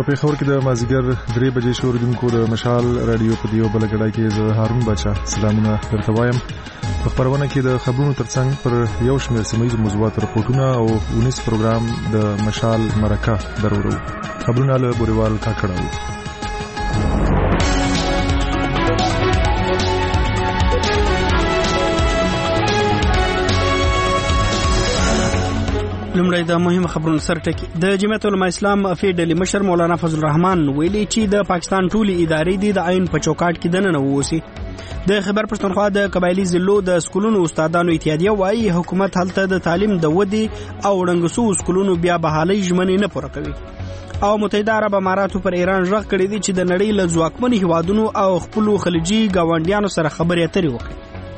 په پیښور کې د مازیګر 3 بجې شوردونکو د مشال رادیو په دیو بل غړای کې زه هارون بچا سلامونه درته وایم. په خبرونه کې د خبرونو ترڅنګ پر یو شمېر سیمایي موضوعات راپورټونه او 19 پروګرام د مشال مرکه درورو. خبرونه له بوريوال کاکړاو. لمړی د مهمه خبرونو سرټکی. د جمعیت علماء اسلام افیډلی مشر مولانا فضل الرحمن ویلي چې د پاکستان ټولي ادارې د عین په چوکاټ کې دننه ووسی. د خیبر پښتونخوا د قبایلی ضلعو د سکولونو استادانو اتحادیه وايي حکومت هلته د تعلیم د ودی او ړنګسو سکولونو بیا بحالي ژمنې نه پوره کوي. او متحده عرب اماراتو پر ایران ژغ کړی دی چې د نړۍ له ځواکمن هیوادونو او خپل خلیجي گاونډیانو سره خبرې اترې وکړي.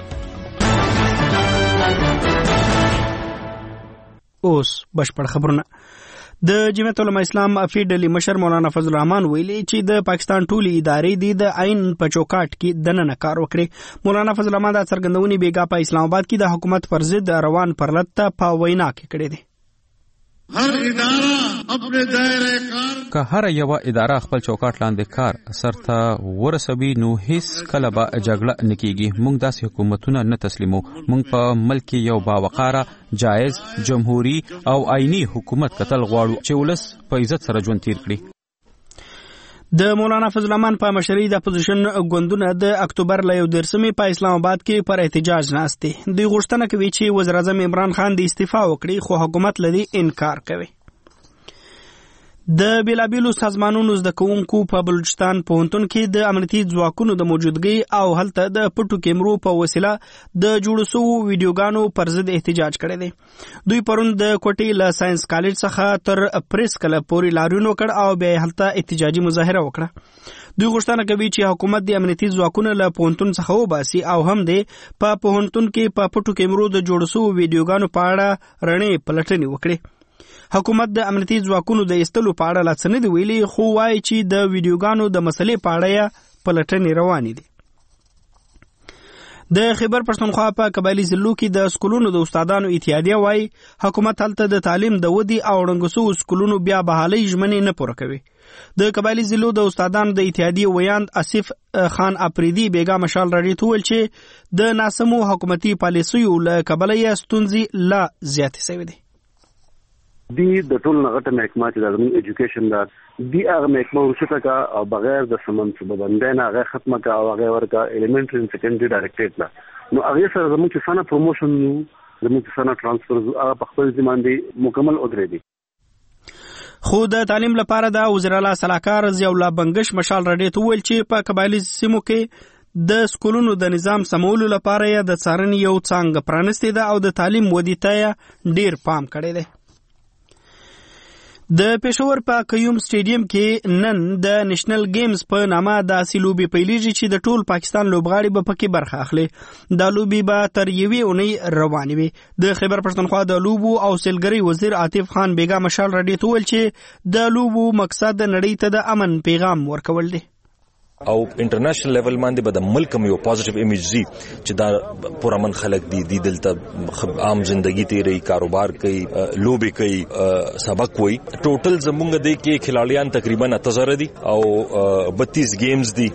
اوس بشپړ خبرونه. د جمعیت علماء اسلام افیډلی مشر مولانا فضل الرحمن ویلي چې د پاکستان ټولي ادارې د عین په چوکاټ کې دننه کار وکړي. مولانا فضل الرحمن د څرګندونې بیګا په اسلام آباد کې د حکومت پر ضد روان پرلط په وینا کې کړی دی. هر اداره خپل دایره کار که هر یو اداره خپل چوکاټ لاندې کار سرته ورسوي نو هیڅ کله به جګړه نکېږي. موږ داسې حکومتونه نه تسلیمو. موږ په ملک یو باوقاره جایز جمهوری او آئینی حکومت کتل غواړو چې ولس په عزت سره ژوند تیر کړي. د مولانا فضل الرحمن په مشرۍ د اپوزیشن ګوندونه د اکتوبر ل 11 په اسلام آباد کې پر احتجاج ناست دي. دوی غوښتنه کوي چې وزیر اعظم عمران خان د استعفا وکړي خو حکومت لدی انکار کوي. د بیلابیلو سازمانونو زده کوونکو په بلوچستان پوهنتون کې د امنیتي ځواکونو د موجودګۍ او هلته د پټو کیمرو په وسیله د جوړ شوو ویډیوګانو پر ضد احتجاج کړی دی. دوی پرون د کوټې له ساينس کالج څخه تر پریس کلب پورې لاریون وکړ او بیا هلته احتجاجي مظاهره وکړه. دوی غوښتنه کوي چې حکومت د امنیتي ځواکونو له پوهنتون څخه وباسي او هم د په پوهنتون کې په پټو کیمرو د جوړ شوو ویډیوګانو په اړه رڼې پلټنې وکړي. حکومت د امنیتي ځواکونو د ایستلو په اړه لا څه نه دی ویلي خو وایي چې د ویډیوګانو د مسلې په اړه یې پلټنې روانې دي. د خیبر پښتونخوا په قبایلی ضلعو کې د سکولونو د استادانو اتحادیه وايي حکومت هلته د تعلیم د ودی او ړنګسو سکولونو بیا بحالي ژمنې نه پوره کوي. د قبایلی ضلعو د استادانو د اتحادیه ویاند اسف خان اپریدي بیګا مشال راډیو ته ویل چې د ناسمو حکومتي پالیسیو له کبله یې ستونزې لا زیاتې شوې دي. دی د ټول نغټه محکمه چې د ایجوکیشن دا دی هغه محکمه ورشته کا او بغیر د سمنصوبه بندنه هغه ختمه کا او هغه ورکا الیمنټری اند سیکنډری ډایریکټریټ لا نو هغه سره زموږ چې سنه پروموشن زموږ سنه ترانسفر هغه په خپل ځمان دی مکمل ودرې دي. خو د تعلیم لپاره د وزیر اعلی صلاحکار ضیاء الله بنگش مشال راډیو ته ویل چې په قبایلی سیمو کې د سکولونو د نظام سمولو لپاره یې د څارنې یو څنګه پرانستې ده او د تعلیم ودی ته ډیر پام کړی دی. د پېښور په قیوم سټیډیم کې نن د نېشنل گیمز په نامه داسې لوبې پیلېږي چې د ټول پاکستان لوبغاړي به پکې برخه اخلي. دا لوبې به تر یوې اونۍ روانې وي. د خیبر پښتونخوا د لوبو او سیلګرۍ وزیر عاطف خان بیګا مشال راډیو ته ویل چې د لوبو مقصد د نړۍ ته د امن پیغام ورکول دی. او انټرنیشنل لیول باندې به د ملک یو پوزټیو ایمیج زی چې دا پرامن خلک دي دلته عام ژوندۍ تیری کاروبار کوي لوبي کوي سبق وای ټوټل زمونږ د کې کھلاړیان تقریبا 8000 دي او 32 گیمز دي.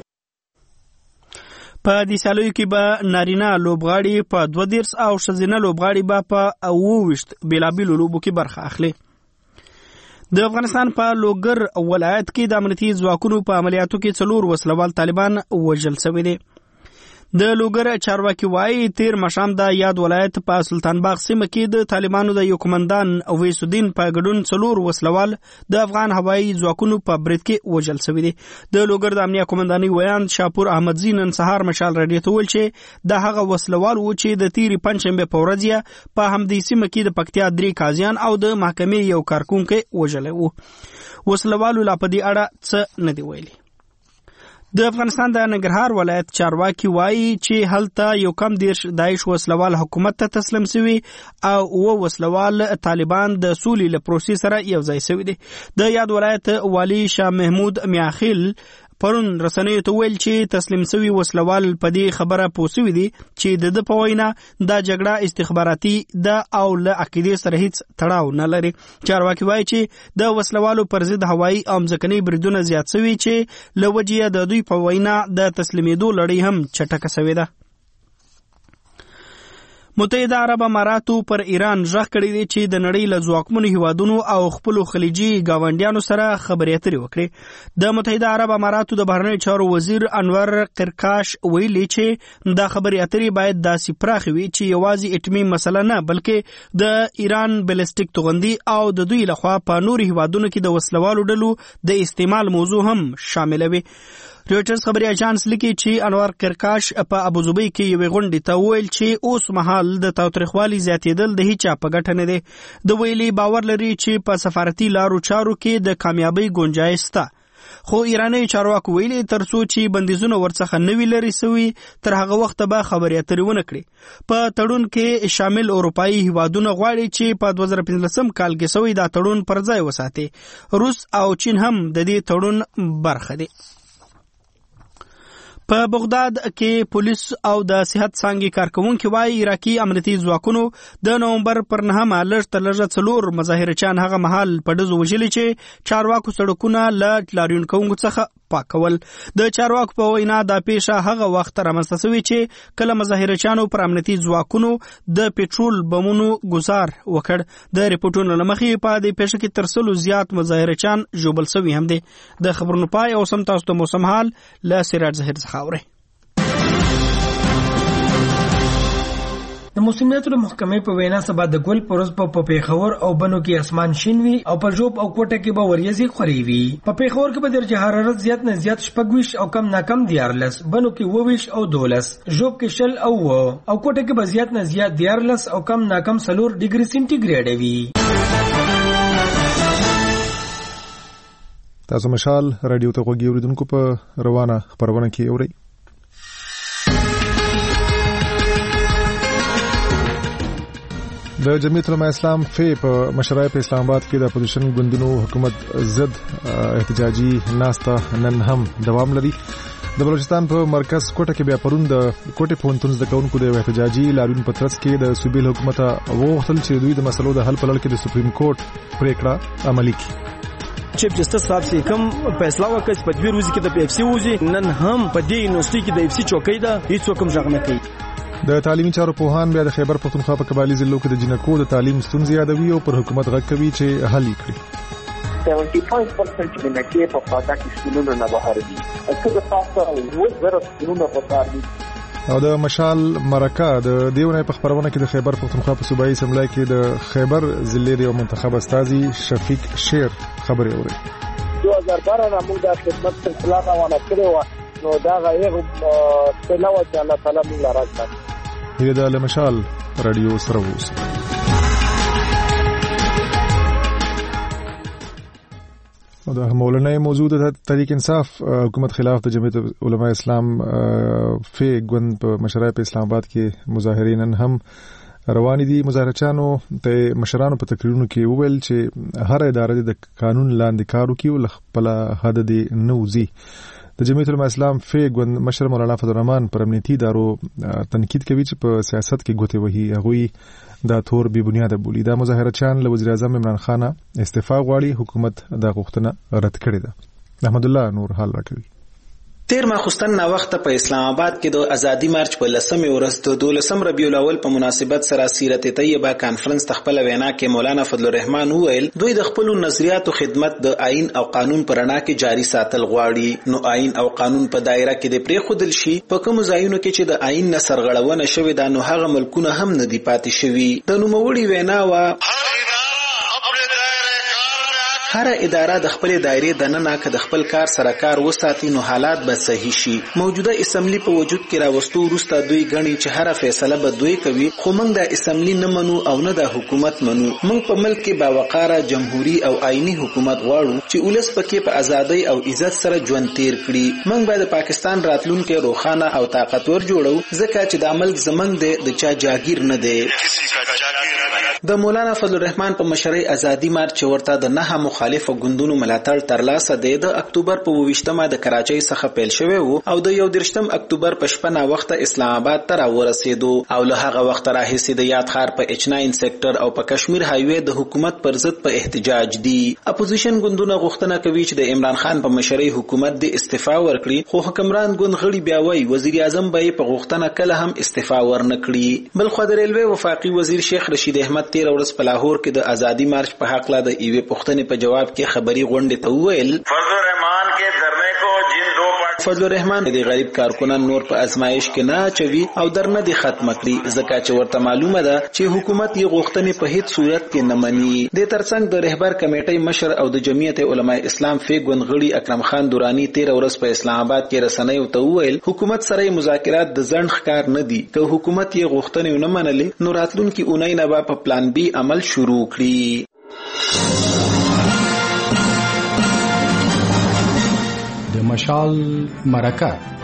په دې سالو کې به نارینه لوبغاړي په 22 او ښځینه لوبغاړي به په 28 بیلابیلو لوبو کې برخه اخلي. د افغانستان په لوګر ولایت کې د امنیتي ځواکونو په عملیاتو کې 4 وسلوال طالبان وژل شوي دي. د لوګر چارواکي وايي تیر مشام د یاد ولایت په سلطان باغ سیمه کې د طالبانو د یو کمانډان اویس الدین په ګډون 4 وسلوال د افغان هوایي ځواکونو په برید کې وژل شوي دي. د لوګر د امنیه کمانډاني ویاند شاپور احمدزی نن سهار مشال راډیو ته ویل چې د هغه وسلوال و چې د تیری پنځشنبه په ورځ په همدې سیمه کې د پکتیا 3 قاضیان او د محکمې یو کارکونکو وژل وو. وسلوالو لا په دې اړه څه نه دی ویلي. د افغانستان د ننګرهار ولایت چارواکي وایي چې هلته یو کم 10 داعش وسلوال حکومت ته تسلیم شوي او وسلوال طالبان د سولې له پروسې سره یو ځای شوي دي. د یاد ولایت والی شاه محمود میاخیل پرون رسنیو ته ویل چې تسلیم شوی وسلوال په دې خبره پوسوي دي چې د په وینا دا جګړه استخباراتي ده او له عقیدې سره هیڅ تړاو نه لري. چارواکي وایي چې د وسلوالو پر ضد هوایي او ځمکني بریدونه زیات شوي چې له وجې د دوی په وینا د تسلیمېدو لړۍ هم چټکه شوې ده. متحده عرب اماراتو پر ایران ژغ کړی دی چې د نړۍ له ځواکمنو هیوادونو او خپلو خلیجي ګاونډیانو سره خبرې اترې وکړي. د متحده عرب اماراتو د بهرنیو چارو وزیر انور قرقاش ویلي چې دا خبرې اترې باید داسې پراخې وي چې یوازې اټمي مسله نه بلکې د ایران بلستیک توغندي او د دوی لخوا په نورو هیوادونو کې د وسلوالو ډلو د استعمال موضوع هم شامله وي. رويټرز خبري اژانس لیکي چې انور قرقاش په ابوظبي کې یوې غونډې ته ویل چې اوس مهال د تاوتریخوالي زیاتېدل د هیچا په ګټه نه دی. د ویلي باور لري چې په سفارتي لارو چارو کې د کامیابی گنجایش شته. خو ایرانی چارواکو ویلي ترڅو چې بندیزونه ورڅخه نوي لري سوي تر هغه وخت به خبرې اترې ونه کړي. په تړون کې شامل اروپایي هیوادونه غواړي چې په 2015 کال کې سوي دا تړون پر ځای وساتي. روس او چین هم د دې تړون برخه دي. په بغداد کې پولیس او د صحت څانګې کارکونکو وايي عراقي امنیتي ځواکونو د نومبر پر 9 لږ تر لږه 4 مظاهرچیان هغه مهال په ډزو وژلي چې چارواکو سړکونه له لاریون کوونکو څخه پاکول. د چارواکو په وینا دا پیښه هغه وخت رامنځته شوې چې کله مظاهرچیانو پر امنیتي ځواکونو د پېټرول بمونو گزار وکړ. د ریپورتونو لمخې په دې پیښه کې تر 100 زیات مظاهرچیان ژوبل شوي هم دي. د خبرونو پای او سم تاسو ته موسم حال له سراج ظهیر څخه اورئ. د موسمیاتو د محکمې په وینا سبا د ګل پروز په پیښور او بنو کې اسمان شین وي او په جوب او کوټه کې به وریځي خوري وي. په پیښور کې به درجه حرارت زیات نه زیات 26 او کم نه کم 14، بنو کې 22 او 12، جوب کې 0 او کوټه کې به زیات نه زیات 14 او کم نه کم 4 ډیګري سنټیګریډ وي. تاسو مشال رادیو ته غوږی اوریدونکو په روانه خبرونه کې اورئ. د جمعیت العلماء اسلام په مشرای په اسلام آباد کې د اپوزیشن ګوندونو حکومت ضد احتجاجي ناسته نن هم دوام لري. د بلوچستان په مرکز کوټه کې بیا پرون د کوټه پونتون د کونکو د احتجاجي لاریون په ترڅ کې د صوبې حکومت وغوښتل چې دوی د مسلو د حل په لړ کې د سپریم کورټ پریکړه عملي کړي. چیف جسټس صاحب چې کوم فیصله وکړ په دې ورځ کې د پی اف سی وځي نن هم په دې یونیورسيټي کې د اف سی چوکۍ ده هیڅ کوم ځای نه کوي. د تعلیمي چارو پوهان بیا د خیبر پختونخوا په قبایلی ضلعو کې د جنکو د تعلیم ستونزې یادوي او پر حکومت غږ کوي چې حل کړي. 75% جنکې په فاده کې سکولونو نه بهر دي. څه د تاسو زره سکولونو په کار دي. او د مشال مرکه د دیونه په خبرونه کې د خیبر پختونخوا په صوبایي اسمبلی کې د خیبر ضلع د منتخب استاذي شفیق شیر خبرې اوري. 2012 نه موږ د خدمت سلسله روانه کړې و نو دا غیر تلاوه چې الله تعالی موږ راځي. هي د مشال رادیو سره ووس. او د مولانا موضوع د تحریک انصاف حکومت خلاف د جمعیت علماء اسلام فی ګوند په مشرای په اسلام آباد کې مظاهرین هم روان دي. مظاهرچانو ته مشرانو په تقریرونو کې وویل چې هر اداره د قانون لاندې کار وکړي او خپل حد دې نه وځي. د جمعیت علماء اسلام فی ګوند مشر مولانا فضل الرحمن پر امنیتي ادارو تنقید کوي چې په سیاست کې ګوتې وهي. هغوی دا تور بې بنیاده بولي. دا مظاهرچیان له وزیر اعظم عمران خان استعفا غواړي. حکومت دا غوښتنه رد کړې ده. احمد الله نور حال راکوي. تیر ماخستن نا وخت په اسلام آباد کې د ازادي مارچ په 10مې ورځ د 12 ربیع الاول په مناسبت سره سیرت طیبه کانفرنس تخپل وینا کې مولانا فضل الرحمن وویل دوی د خپل نظریاتو خدمت د آئین او قانون پر رڼا کې جاری ساتل غواړي. نو آئین او قانون په دایره کې د پرې خودل شي په کوم ځایونو کې چې د آئین نه سرغړونه شوې ده نو هغه ملکونه هم نه دی پاتې شوي. د نوموړي وینا وا هر اداره د خپل دایره د ننه که د خپل کار سره کار وساتي نو حالات به صحیح شي. موجوده اسمبلی په وجود کې راوستو وروسته دوی غني چې هر فیصله به دوی کوي خو موږ د اسمبلی نه منو او نه د حکومت منو. موږ په ملک کې باوقاره جمهوریت او آئینی حکومت غواړو چې ولس پکې په ازادۍ او عزت سره ژوند تیر کړي. موږ باید د پاکستان راتلونکي روښانه او طاقتور جوړو ځکه چې د ملک زمنګ د چا جاگیر نه دی. د مولانا فضل الرحمن په مشرۍ ازادي مارچ ورته د 9 مخالفو ګوندونو ملاتړ ترلاسه دی. د اکتوبر په 28مه د کراچۍ څخه پیل شوی وو او د 31 اکتوبر په شپه نا وخت اسلام آباد ته راورسېدو او له هغه وخت راهیسې د یاد ښار په H9 سېکټر او په کشمیر هایوې د حکومت پر ضد په احتجاج دي. اپوزیشن ګوندونه غوښتنه کوي چې د عمران خان په مشرۍ حکومت د استعفا ورکړي، خو حکمران ګوند غړي بیا وایي وزیر اعظم به په غوښتنه کله هم استعفا ورنکړي. بل خو د ریلوې وفاقي وزیر شیخ رشید احمد 13 ورځ په لاهور کې د ازادي مارچ په حق لا د ایوې پوښتنې په جواب کې خبري غونډې ته وویل فضل الرحمن د غریب کارکنان نور په ازمایش کې نه اچوي او درنه دي ختم کړي، ځکه چې ورته معلومه ده چې حکومت یې غوښتنې په هیڅ صورت کې نه مني. د ترڅنګ د رهبر کمیټې مشر او د جمعیت علماء اسلام فیګون غړي اکرم خان دورانی 13 ورځ په اسلام آباد کې رسنیو ته وویل حکومت سره مذاکرات د ځنډ ښکار نه دي، که حکومت یې غوښتنې نه منلې نو راتلونکي اونۍ نه به په پلان بي عمل شروع کړي. د مشال مرکه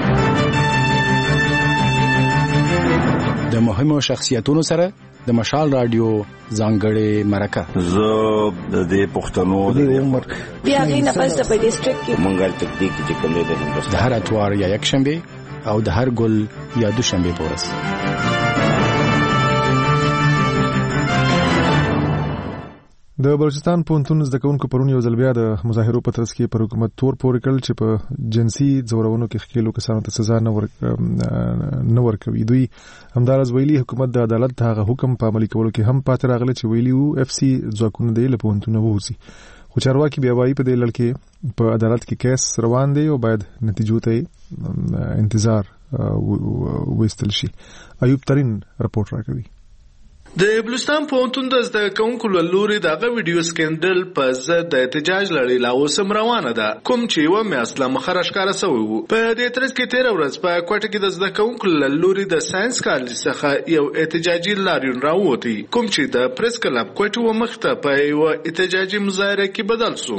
د مهمو شخصیتونو سره د مشال رادیو ځانګړې مرکه. زه د پښتنو د عمر بیا غي نه پس په ډیسټریکټ کې منګل تکتیک چې کوم د هندوستان د هر اتوار یا یک شنبه او د هر ګل یا دوشنبه پورس. د بلوچستان پونتون زده کوونکو پرون یو ځل بیا د مظاهرو په ترڅ کې پر حکومت تور پورې کړل چې په جنسي ځورونو کې ښکېلو کسانو ته سزا نه ورکوي. دوی همدارس ویلي حکومت د عدالت هغه حکم په عملي کولو کې هم پاتې راغلی چې ویلي وو FC ځواکونه دی له پونتونه ووځي، خو چارواکي بیا وایي په دې لړ کې په عدالت کې کیس روان دی او باید نتیجو ته انتظار وستل شي. ایوب ترین رپورټ راکوي. د بلوچستان پوهنتون د زده کوونکو له لوري دغه ویډیو سکینډل په ضد د احتجاج لړۍ لا اوس هم روانه ده، کوم چې یوه میاشت له مخه راښکاره سوی وو. په دې ترڅ کې 13 ورځ په کوټه کې د زده کوونکو له لوري د ساينس کالج څخه یو احتجاجي لاریون راووتی، کوم چې د پریس کلب کوټه و مخته په یو احتجاجي مظاهره کې بدل شو.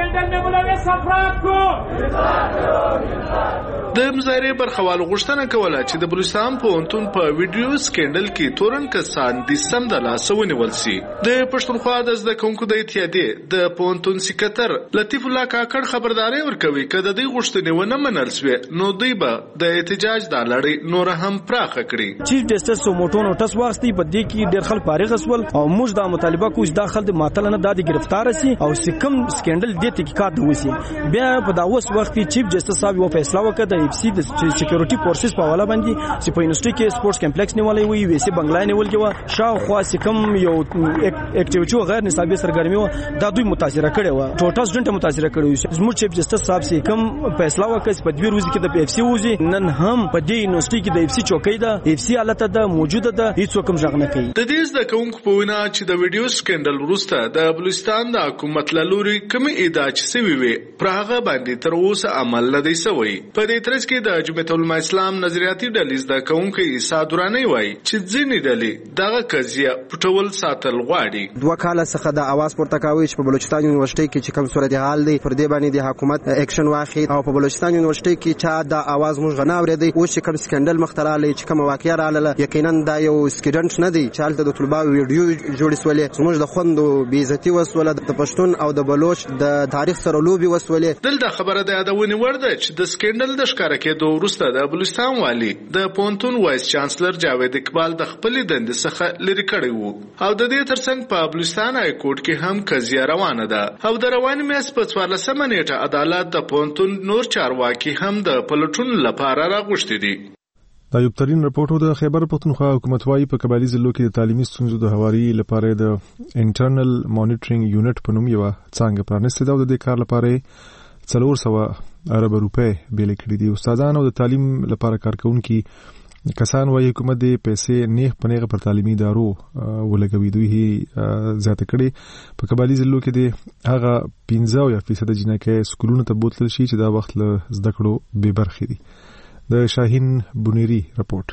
د مظاهرې برخوال غوښتنه کوله چې د بلوچستان پوهنتون په ویډیو سکینډل کې تورن کسان د سم د لاسه ونیول شي. د پښتونخوا د زده کوونکو د اتحادیې د پوهنتون سکرټر لطیف الله کاکړ خبرداري ورکوي که د دې غوښتنې ونه منل شوې نو دوی به د احتجاج د لړۍ نور هم پراخه کړي. چیف جسټس سوموټو نوټس واغستی په دې کې ډېر خلک فارغ شول او موږ د مطالبه کوو چې داخل د ماتل نه د گرفتار شي او سکم سکینډل د تحقیقات وسی. بیا په داوس وخت کې چیف جسټس صاحب یو فیصله وکړه د FC د سکیورټي فورسز په حواله باندې چې په یونیورسيټي کې سپورتس کمپلیکس نیولې وي ویسي بنگلا نیولې و شاوخوا سکم یو اکټیویټي غیر نصابي سرګرمي و دا دوی متاثر کړي و ټوټل سټډنټ متاثر کړي و. زموږ چیف جسټس صاحب سي کوم فیصله وکړه چې په دوی ورځې کې د FC وځي نن هم په دې یونیورسيټي کې د FC چوکۍ ده FC حالت ده موجوده ده هیڅ کوم ځغ نه کوي. د دې زده کوونکو په وینا چې د ویډیو سکینډل وروسته د بلوچستان د حکومت له لوري کومې ادعا چې سوي وي پر هغه باندې تر اوسه عمل نه دی سوی. په دې ترڅ کې د جمعیت علماء اسلام نظریاتي ډلې زده کوونکو عیسی دورانی وایي چې ځینې ډلې دغه قضیه پټول ساتل غواړي. 2 کال څخه د आवाज پورته کوي چې په بلوچستان یونیورسيټي کې چې کوم صورتحال دی پر دې باندې د حکومت اکشن واخلي او په بلوچستان یونیورسيټي کې چې د आवाज موږ غنا اورېدي او چې کوم سکندل مختراله چې کوم واقعیا رااله یقینا دا یو سټوډنټ نه دی چې حالت د طلباو ویډیو جوړ سولې زموږ د خوندو بیزتی وسوله د پښتون او د بلوچ د تاریخ سره لوبي وسولې. دلته خبره ده یادونه ورده چې د سکندل د ښکارا کېدو وروسته د بلوچستان والی د پونتون وایس چانسلر جاوید اقبال د خپل دند څخه لری کړی وو او د دې ترڅنګ په بلوچستان های کورټ کې هم قضیه روانه ده او د روان میاشت په 14 نیټه عدالت د پونتون نور چارواکي هم د پلټون لپاره راغوښتي دي. دا یو ترين رپورټ د خیبر پختونخوا حکومت وايي په قبایلی ضلعو کې د تعلیمي ستونزو د هواري لپاره د انټرنل مانیټرینګ یونټ په نوم یو څنګه پرانستې ده او د دې کار لپاره 400 ارب روپے بیل کړي دي. استادان او د تعلیم لپاره کارکونکي کسان وايي حکومت د پیسې نیغ پنیغه پر تعلیمي ادارو ولګوي. دوی زیاته کړي په قبایلی ضلعو کې د هغه 15% جنکې سکولونو ته بوتل شي چې دا وخت له زده کړو بې برخې دي. د شاهین بونيري رپورټ.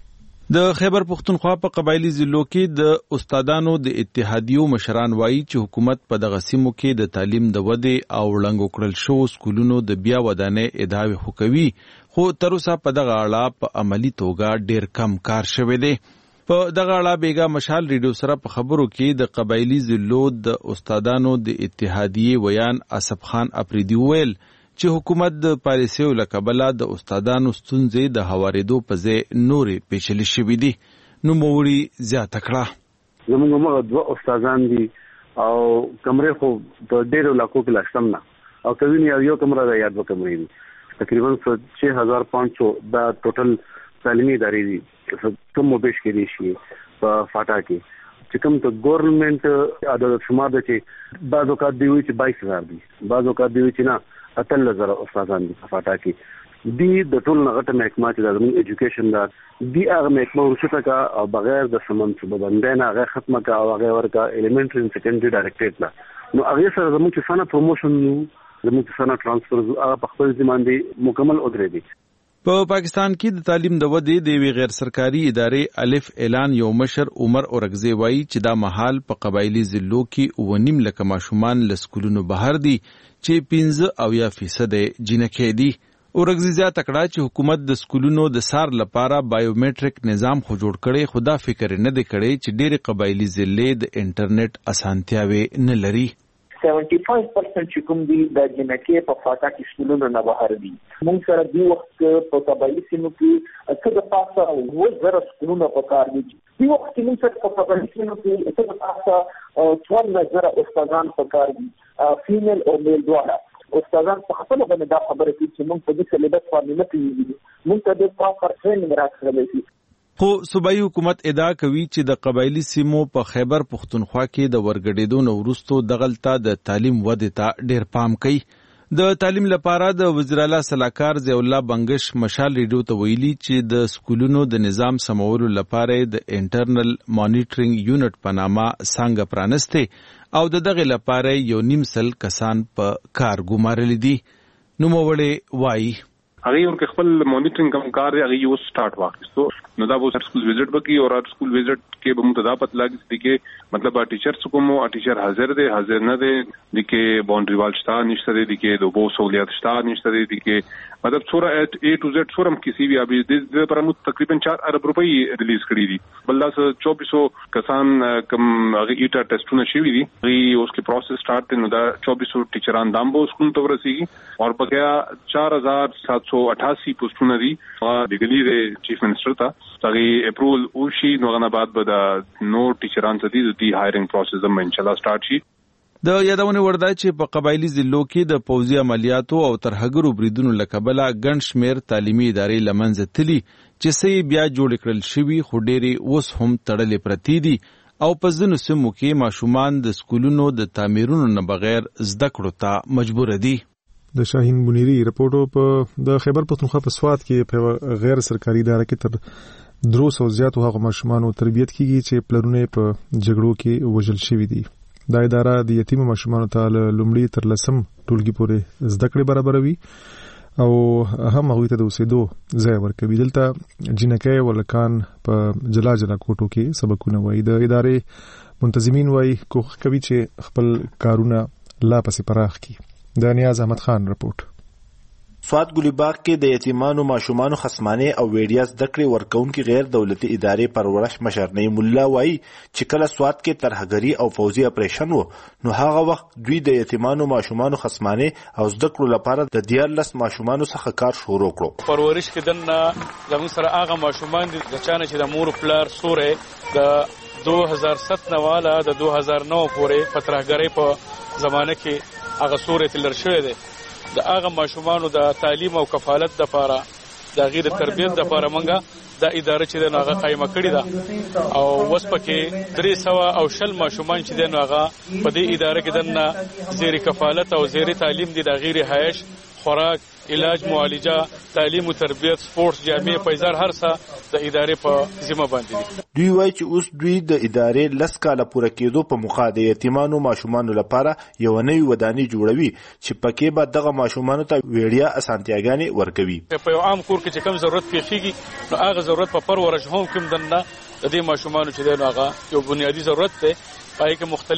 د خیبر پختونخوا په قبایلی ضلعو کې د استادانو د اتحادیو مشران وایي چې حکومت په دغه سیمو کې د تعلیم د ودې او وړاندې کړل شو سکولونو د بیا ودانې ادعاوې خوکوي خو تر اوسه په دغه اړه په عملی توګه ډیر کم کار شوی دی. په دغه اړه بیګا مشال ریډیو سره په خبرو کې د قبایلی ضلعو د استادانو د اتحادیې ویان اسف خان اپریدي ویل چې حکومت د پالیسیو له کبله د استادانو ستونزې د هوارېدو په ځای نورې پیچلې شوې دي. نوموړي زیاته کړه زموږ هغه دوه استادان دي او کمرې خو د ډېرو علاقو کې لاشتم نه او کوي یو کمره ده یا دوه کمرې دي تقریبا 6500 دا ټوټل تعلیمي ادارې دي کوم مبیش کې دي شي په فاټا کې چې کوم ته ګورنمنت عدالت شمار ده چې بعض اوقات دی وي چې 22000 دي بعض اوقات دی وي چې نه 18000 استادان دي په فاټا کې دی د ټول نغټه محکمه چې د زموږ ایجوکیشن دا دی هغه محکمه ورشته کا او بغیر د سمنصوبه بندنه هغه ختمه کا او هغه ورکا ایلیمنټری اند سیکنډري ډایریکټریټ لا نو هغه سره زموږ چې سنه پروموشن زموږ سنه ترانسفر هغه په خپل ځمان دي مکمل ودرې دي. په پاکستان کې د تعلیم د ودې د وی غیر سرکاري ادارې الف اعلان یو مشر عمر اورغزی وایي چې دا محل په قبایلی ضلعو کې 9.5 لک ماشومان له سکولونو بهر دي چې 15% جنکې دي. اورغزی زیاته کړه چې حکومت د سکولونو د سار لپاره بایومټریک نظام خو جوړ کړي خدا فکر نه دی کړی چې ډېر قبایلی ضلع د انټرنیټ اسانتیاوي نه لري. 75% چې کوم دي د جنکې په فاټا کې سکولونو نه بهر دي. موږ سره دی وخت په قبایلی سیمو کې څه د پاسه و زره سکولونو په کار دي. دی وخت کې موږ سره په قبایلی سیمو کې څه د پاسه 14,000 استادان په کار دي فیمیل او میل دواړه. استادان په خپل باندې دا خبره کوي چې موږ په دې سلیبس باندې نه پیږي موږ ته د پراپر ټریننګ راکړل شي. خو صوبایي حکومت ادعا کوي چې د قبایلی سیمو په خیبر پختونخوا کې د ورګډېدو نه وروسته دغلته د تعلیم ودې ته ډېر پام کوي. د تعلیم لپاره د وزیر اعلی صلاحکار ضیاء الله بنگش مشال ریډیو ته ویلي چې د سکولونو د نظام سمولو لپاره د انټرنل مانیټرینګ یونټ په نامه څنګه پرانسته او دغه لپاره 1.5 کسان په کار ګمارل دي. نو موړې وایي هغه ورکه خپل مانیټرینګ کوم کار هغه یو سٹارټ واخیستو نو دا به سکول وزټ بکی او سکول وزټ کې به متدا پت لګی چې مطلب ټیچر څوک مو ټیچر حاضر نه دی د کې باونډري وال شتا نشته دی کې د بو سہولیت شتا نشته دی کې مطلب څوره A to Z څورم کسی بھی ابي د پر مو تقریبا 4 ارب روپۍ ریلیز کړی دي بل دا 2400 کسان کم هغه ایټا ټیسټونه شوی دي هغه اوس کې پروسس سٹارټ نو دا 2400 ټیچران دامبو سکول ته ورسیږي او بقیا 4788 پوسټونه دي د ګلی د چیف منسٹر ته هغه اپروول او شي نو غنه بعد به د نو ټیچران ته دي د هایرینګ پروسس هم ان شاء الله سٹارټ شي. د یادونه ورده چې په قبایلی ضلعو کې د پوځي عملیاتو او ترهګرو بریدونو لکبله ګڼ شمیر تعلیمي ادارې لمنځه تلي چې سې بیا جوړ کړل شوی خو ډېری اوس هم تړلې پرتی دي او په ځینو سیمو کې ماشومان د سکولونو د تعمیرونو نه بغیر زده کړو ته مجبور دي. د شاهین بنيري رپورټو په د خیبر پختونخوا په سواد کې په غیر سرکاري اداره کې تر 300 زیاتو هغه ماشومان تربیت کیږي چې پلرونه په جګړو کې وژل شوی دي. دا اداره د یتیم ماشومانو ته لومړی تر لسم ټولګي پورې زده کړې برابروي او هم هغوی ته د اوسېدو ځای ورکوي. دلته جنکۍ ولکان په جلا جلا کوټو کې سبقونه وایي. د ادارې منتظمین وایي کوښښ کوي چې خپل کارونه لا پسې پراخ کړي. د نیاز احمد خان رپورټ. سواد ګلیباغ کې د یتیمانو ماشومانو خصمانه او ویډیا زده کړې ورکونکو غیر دولتي ادارې پرورش مشر نعیم الله وایي چې کله سواد کې ترهګری او فوزي اپریشن وو نو هغه وخت دوی د یتیمانو ماشومانو خصمانه او زده کړو لپاره د 14 ماشومانو څخه کار شروع کړو. پرورش کې دنه زموږ سره هغه ماشومان دي چې د مور پلار سورې د 2007 والا د 2009 پورې پترهګری په زمانه کې هغه سورې تلر شوې ده. د هغه ماشومانو د تعلیم او کفالت لپاره د غیر تربیت لپاره منګه د اداره چې د هغه قائمه کړې ده او وس پکې 300 او شل ماشومان چې د هغه په دې اداره کې دنه زیر کفالت او زیر تعلیم دي د غیر هایش خوراک علاج معالجه تعلیم او تربیت سپورتس جامع پیزار هر څه د ادارې په ذمہ باندې دي. دوی وایي چې اوس دوی د ادارې لس کاله پوره کېدو په موخه د یتیمانو ماشومانو لپاره یو نوې ودانۍ جوړوي چې پکې به دغه ماشومانو ته ویډیا اسانتیاګانې ورکوي. په یو عام کور کې چې کوم ضرورت پیښیږي نو هغه ضرورت په پرورش هم کوم دنه د دې ماشومانو چې دغه یو بنیادی ضرورت دی پای کې مختلف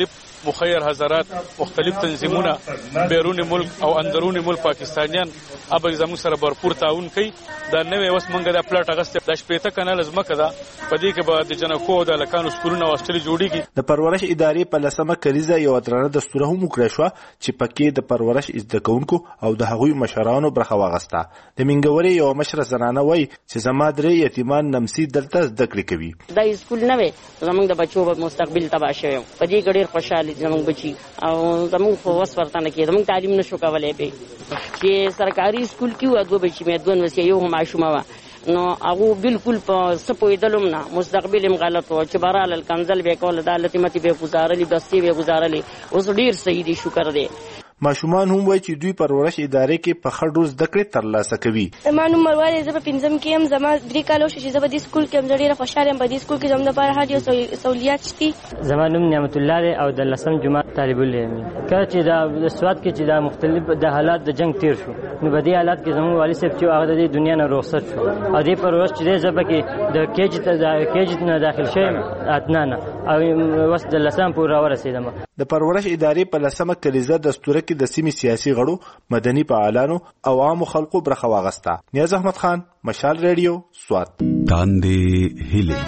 مخیر حضرات مختلف تنظیمونه بیرون ملک او اندرون ملک پاکستانیان اب زموږ سره برپور تعاون کوي. دا نوې اوس مونږ د پلاټ اغسته د شپېته کنال زمکه ده په دې کې به د جنکو د لکانو سکولونه واستل جوړیږي. د پرورش ادارې په لسمه کلیزه یو درنه دستور هم وکړه شو چې پکې د پرورش زده کوونکو او د هغوی مشرانو برخه واغسته. د منګوري یو مشره زنانه وای چې زما درې یتیمان نمسي دلته زده کړې کوي. دا اسکول نه وي زمونږ د بچو په مستقبل تباہ شوی په دې کې ډېر خوشاله زمونږ بچي او زمونږ په وس ورته نه کې زمونږ تعلیم نشو کولای به چې سرکاري اسکول کې و دوه بچي مې دوه وسې یو معشومه و نو هغه بالکل په سپویدلم نه مستقبل هم غلط و چې برال الکنزل به کول د لطیمتي به گزارلې دستي به گزارلې اوس ډیر صحیح دي شکر دی. ماشومان هم وایي چې دوی پرورش ادارې کې په ښه ډول زده کړې ترلاسه کوي. زما نوم مروه زه په پنځم کې یم زما 3 کالو شو چې زه په دې سکول کې هم ډېره خوشاله یم. په دې سکول کې زموږ لپاره هر یو سہولیات شته. زما نوم نعمت الله دی او د لسم جماعت طالب العلم یم. کله چې د سواد کې چې د مختلف د حالات د جنگ تیر شو نو په دې حالات کې زموږ والي صاحب چې هغه د دنیا نه رخصت شو او دې پرورش چې زه پکې د کېج نه داخل شوم اتنانه او وس د لسم پورې راورسېدم. د پرورش ادارې په لسمه کلیزه دستور کې د سیمې سیاسي غړو مدني فعالانو او عامو خلکو برخه واغسته. نیاز احمد خان مشال ریډیو سوات. تاندې هیله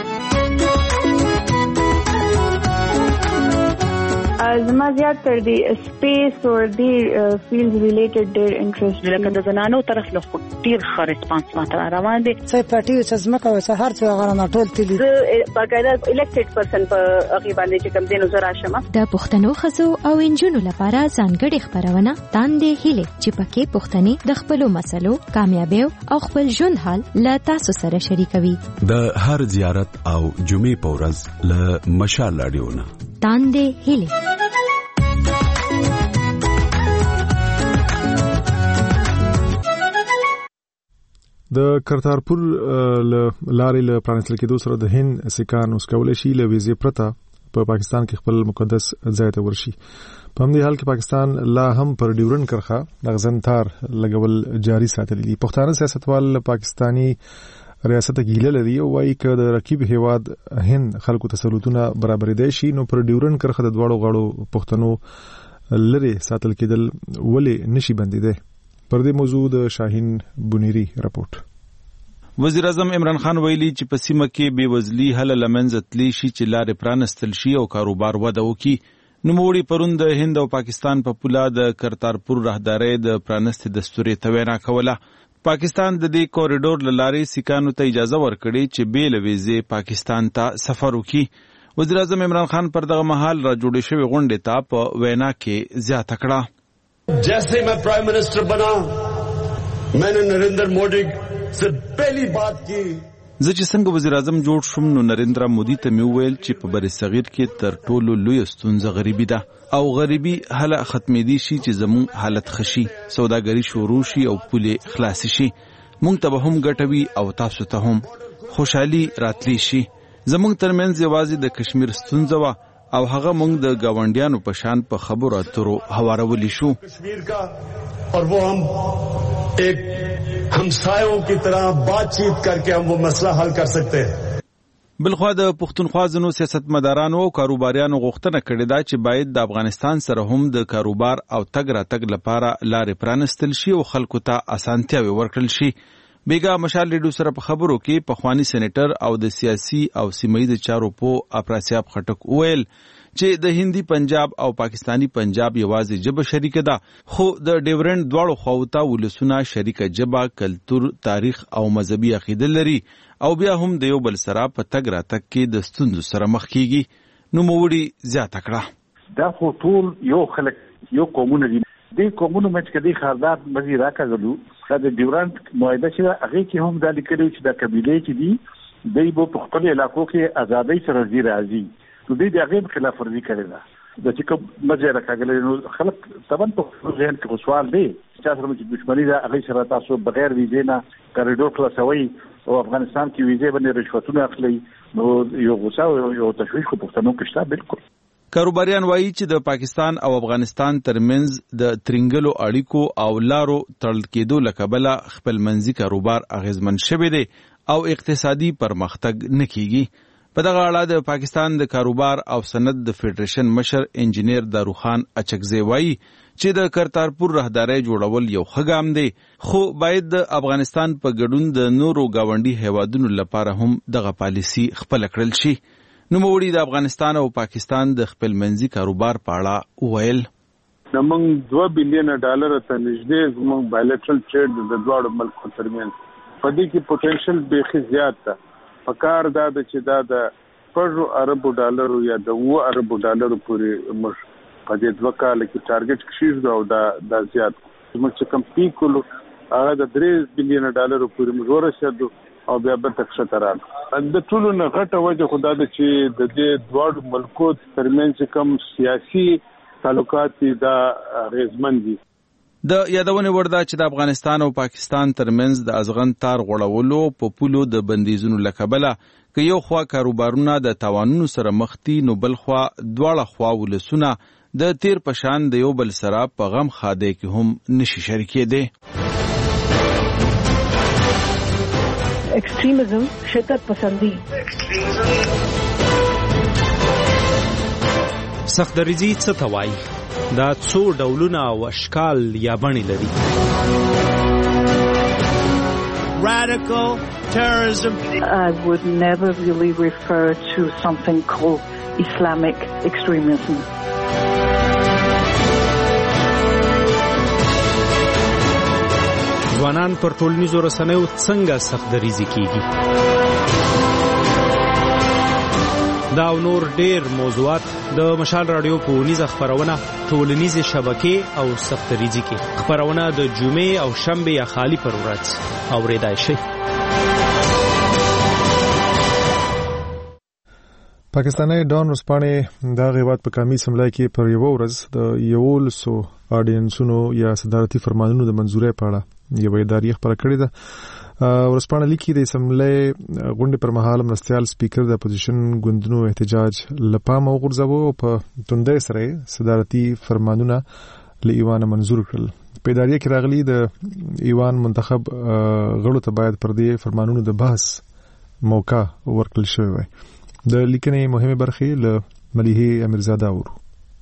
زما زیات تر دی سپیس او دی فیلډ ریلیټډ ډیر انټرست لکه د زنانو طرف له ډیر ښه ریسپانس ماته روان دي. څه پټي چې زمکه وسه هر څه غره ټول تللی باقاعده الیکټډ پرسن په هغه باندې چې کوم دینو زرا شمه د پښتنو خزو او انجونو لپاره ځانګړي خبرونه تاندې هیله چې پکې پښتني د خپل مسلو کامیابی او خپل ژوند حال له تاسو سره شریکوي. د هر زیارت او جمعې په ورځ له مشال رادیونا تاندې هیله. د کرتارپور لارې له پرانستل کېدو سره د هند سکان اوس کولای شي له ویزې پرته په پاکستان کې خپل مقدس ځای ته ورشي. په همدې حال کې پاکستان لا هم پر ډیورن کرخه لغزن تار لګول جاري ساتلی دي. پښتانه سیاستوال پاکستانی ریاست کې هیله لري او وايي چې د رقیب هیواد هند خلکو تسلطونه برابرې دي شي نو پر ډیورن کرخه د دواړو غاړو پښتنو لري ساتل کېدل ولې نشي بندیدي. پر دې موضوع د شاهین بنيري رپورت. وزیر اعظم عمران خان ویلي چې په سیمه کې بې وزلي حل لمنځه تللی شي چې لارې پرانستل شي او کاروبار وده وکړي. نوموړي پرون د هند او پاکستان په پوله د کرتارپور راهدارۍ د پرانستې دستورې ته وینا کوله. پاکستان د دې کوریډور له لارې سیکانو ته اجازه ورکړې چې بې له ویزې پاکستان ته سفر وکړي. وزیر اعظم عمران خان پر دغه مهال را جوړې شوې غونډې ته په وینا کې زیاته کړه. जैसे मैं प्राइम मिनिस्टर बना मैंने नरेंद्र मोदी से पहली बात की. زه چې څنګه وزیر اعظم جوړ شوم نو نریندرا مودي ته مې وویل چې په بر صغیر کې تر ټولو لوی ستونزه غریبي ده او غریبي هله ختمېدی شي چې زموږ حالت خشي سوداګري شروع شي او پولې خلاص شي مونږ ته هم ګټوي او تاسو ته هم خوشحالي راتلی شي. زموږ ترمنځ یوازې د کشمیر ستونزه وا او هغه مونږ د گاونډیانو په شان په خبرو اترو هوارولې شو. کشمیر کا اور وہ ہم ایک همسایوں کی طرح بات چیت کر کے ہم وہ مسئلہ حل کر سکتے ہیں. بلخوا د پښتونخوا ځینو سیاستمدارانو او کاروباریانو غوښتنه کړې ده چې باید د افغانستان سره هم د کاروبار او تګ راتګ لپاره لارې پرانستل شي او خلکو ته اسانتیاوې ورکړل شي. بیګا مشال ریډیو سره په خبرو کې پخوانی سېنیټر او د سیاسي او سیمه‌ییز چارو په اپراسیاب خټک ویل چې د هندي پنجاب او پاکستانی پنجاب یوازې جبه شریک ده خو د ډیورنډ دواړو خواوته ولسونه شریک جبه کلتور تاریخ او مذهبي عقیده لري او بیا هم د یو بل سره په تګ راتګ کې د ستونزو سره مخ کیږي. نو موړي زیاته کړه دا خو ټول یو خلک یو قومونه دي. دې قومونو مچ کدي خاردار مزي راکړلو د ډیورنډ معاهده چې هغه کې هم د لیکلو چې د قبيله کې دي د یو په خپل علاقو کې ازادۍ سره راځي نو دې هغه خلاف ورزي کړی دا د چې کوم مزه راکړل نو خلک طبعا په ځین کې سوال دی چې تاسو چې دښمنۍ دا هغه سره تاسو بغیر ویزې نه کوریډور خلاصوي او افغانستان کې ویزې باندې رشوتونه اخلي نو یو غوسه او یو تشویش په پښتنو کې شته. بالکل کاروباریان وایي چې د پاکستان او افغانستان ترمنځ د ترنګلو اړیکو او لارو تړل کېدو له کبله خپل منځي کاروبار اغیزمن شوی دی او اقتصادي پرمختګ نه کیږي. په دغه اړه د پاکستان د کاروبار او صنعت د فدریشن مشر انجینیر داروخان اچکزی وایي چې د کرتارپور راهداري جوړول یو ښه ګام دی، خو باید د افغانستان په ګډون د نورو گاونډي هیوادونو لپاره هم دغه پالیسي خپل کړل شي. نوموړي د افغانستان او پاکستان د خپلمنځي کاروبار په اړه وویل. زموږ $2 بلین ته نږدې زموږ بایلټرل ټریډ د دواړو ملکونو ترمنځ په دې کې پوتنشل بیخي زیات ده. په کار دا ده چې دا د $10 اربو یا د $10 اربو پورې موږ په دې 2 کال کې ټارګټ کړی او دا زیات موږ چې کم پیکولو هغه د $3 بلین پورې موږ ورسېدو او بیا به تکشته راغله. د ټولو نه غټه وجه خدا ده چې د دې دواړو ملکو ترمنځ کم سیاسي تعلقات دا غیزمن دي. د یادونې وړ ده چې د افغانستان او پاکستان ترمنځ د ازغن تار غوړولو په پولو د بندیزونو له کبله که یو خوا کاروبارونه د تاوانونو سره مخ دي نو بل خوا دواړه خوا ولسونه د تیر په شان د یو بل سره په غم خاده کې هم نشي شریکېدی. ایکسټریمزم شدت پسندي سختدریزي څه ته وایي؟ دا څو ډولونه او اشکال یا بڼې لري. Radical terrorism. I would never really refer to something called Islamic extremism. ځوانان پر ټولنیزو رسنیو څنګه سختدریزي کیږي؟ دا او نور ډیر موضوعات د مشال رادیو په ونیزه خبرونه ټولنیزې شبکې او سختدریزي کې خبرونه د جمعې او شنبه یا خالی پر ورځ اوریدای شي. پاکستاني ډان ورسپانې دا غیبات په کامي سملای کې پر یو ورځ د 1100 اډینسونو یا صدارتي فرمانونو د منزورۍ په اړه یو اداري خبره کړې ده. ورسپانه لیکي د اسمبلی غونډې پر مهال مرستيال سپیکر د اپوزیشن ګوندونو احتجاج لپاره وغورځاوه په توندې سره صدارتي فرمانونه له ایوان منزور کړل. په اداري کې راغلي د ایوان منتخب غړو ته باید پر دې فرمانونو د بحث موقع ورکړل شوی وي. د لیکنې مهمه برخه له مليحه امیرزاده ورو.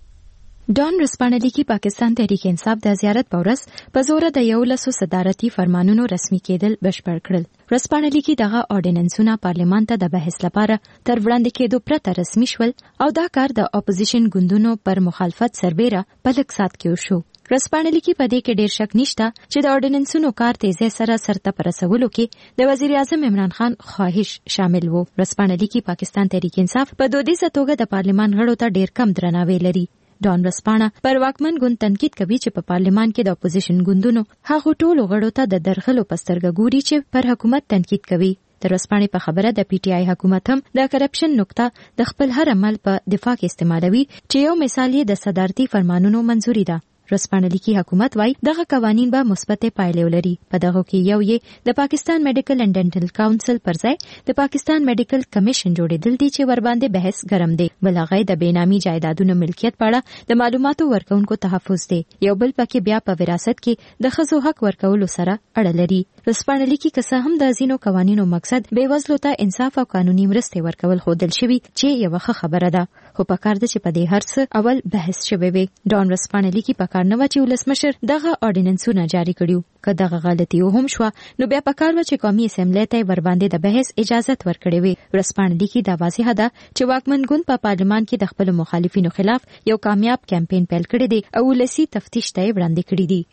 ډان رسپانلی کی پاکستان تحریک انصاف د زیارت په ورځ په زور د 1100 صدارتي فرمانونو رسمي کېدل بشپړ کړل. رسپانلی کی دغه اورډیننسونه پارلیمان ته د بحث لپاره تر وړاندې کېدو پرته رسمي شول او دا کار د اپوزیشن ګوندونو پر مخالفت سربېره په لږ سات کې وشو. رسپانلی کی په دې کې ډېر شک نشته چې د اورډیننسونو کار تیزه سره سرته پرسولو کې د وزیر اعظم عمران خان خواهش شامل وو. رسپانلی کی پاکستان تحریک انصاف په دودیزه توګه د پارلیمان غړو ته ډېر کم درناوی لري. ډان رسپانه پر واکمن ګوند تنقید کوي چې په پارلیمان کې د اپوزیشن ګوندونو هغه ټولو غړو ته د درغلو پسترګه ګوري چې پر حکومت تنقید کوي. د رسپانې په خبره د پی ټی آی حکومت هم د کرپشن نقطه د خپل هر عمل په دفاع کې استعمالوي چې یو مثال یې د صدارتي فرمانونو منزوري ده. رسپانلی کی حکومت وای دغه قوانین به مثبت پایلې ولري. په دغه کې یو یې د پاکستان میډیکل اینڈ ډینټل کاونسل پر ځای د پاکستان میډیکل کمیشن جوړېدل دي چې ور باندې بحث ګرم دی. بل هغه د بېنامي جایدادونو ملکیت په اړه د معلوماتو ورکونکو تحفظ دی. یو بل پکې بیا په وراثت کې د ښځو حق ورکولو سره اړه لري. رسپانلی کی کسه هم د ځینو قوانینو مقصد بیوزلو ته انصاف او قانوني مرستې ورکول خودل شوی چې یو ښه خبره ده، خو په کار ده چې په دې هر څه اول بحث شوی وي. ډان رسپانلی کی په نو چې ولسمشر دغه اورډیننسونه جاری کړیو. که دغه غلطي هم شو نو بیا په کار و چې قومي اسمبلی ته ور باندې د بحث اجازه ورکړي وي. رسپانلی کی دا واضح ده چې واکمن ګوند په پارلیمان کې د خپل مخالفینو خلاف یو کامیاب کمپاین پیل کړی دی او ولسی تفتیش ته وړاندې کړی دی.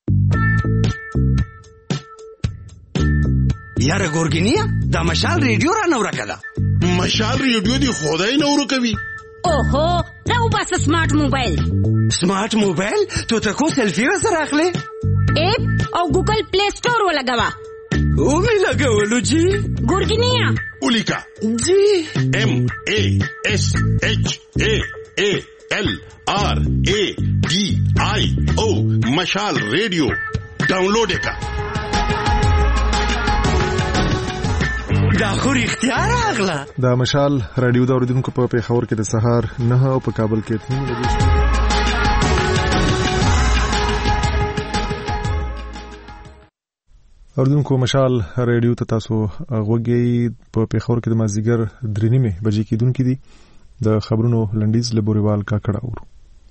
یاره ګورګینیا دا مشال ریډیو را نو راکړه. مشال ریډیو دی خدای نو ورکوي. اوهو راو بس سمارټ موبایل. سمارټ موبایل تو ته کو سلفي وسره اخلي؟ اپ او ګوګل پلی سٹور ولګوا. او می لګولو جی. ګورګینیا ولیکا جی ام ا اس اچ ا ا ال ار ا ډي آی او مشال ریډیو ډاونلوډ وکړه. دا خو اختیار اغلا. دا مشال رادیو دا اوریدونکو په پیښور کې د سهار 9 او په کابل کې 3 بجې. اوردونکو مشال ریډیو ته تاسو غوږی په پیښور کې د مازیګر 3:30 بجې کېدونکې دي د خبرونو لنډیز لبوریوال کا کړه اورو.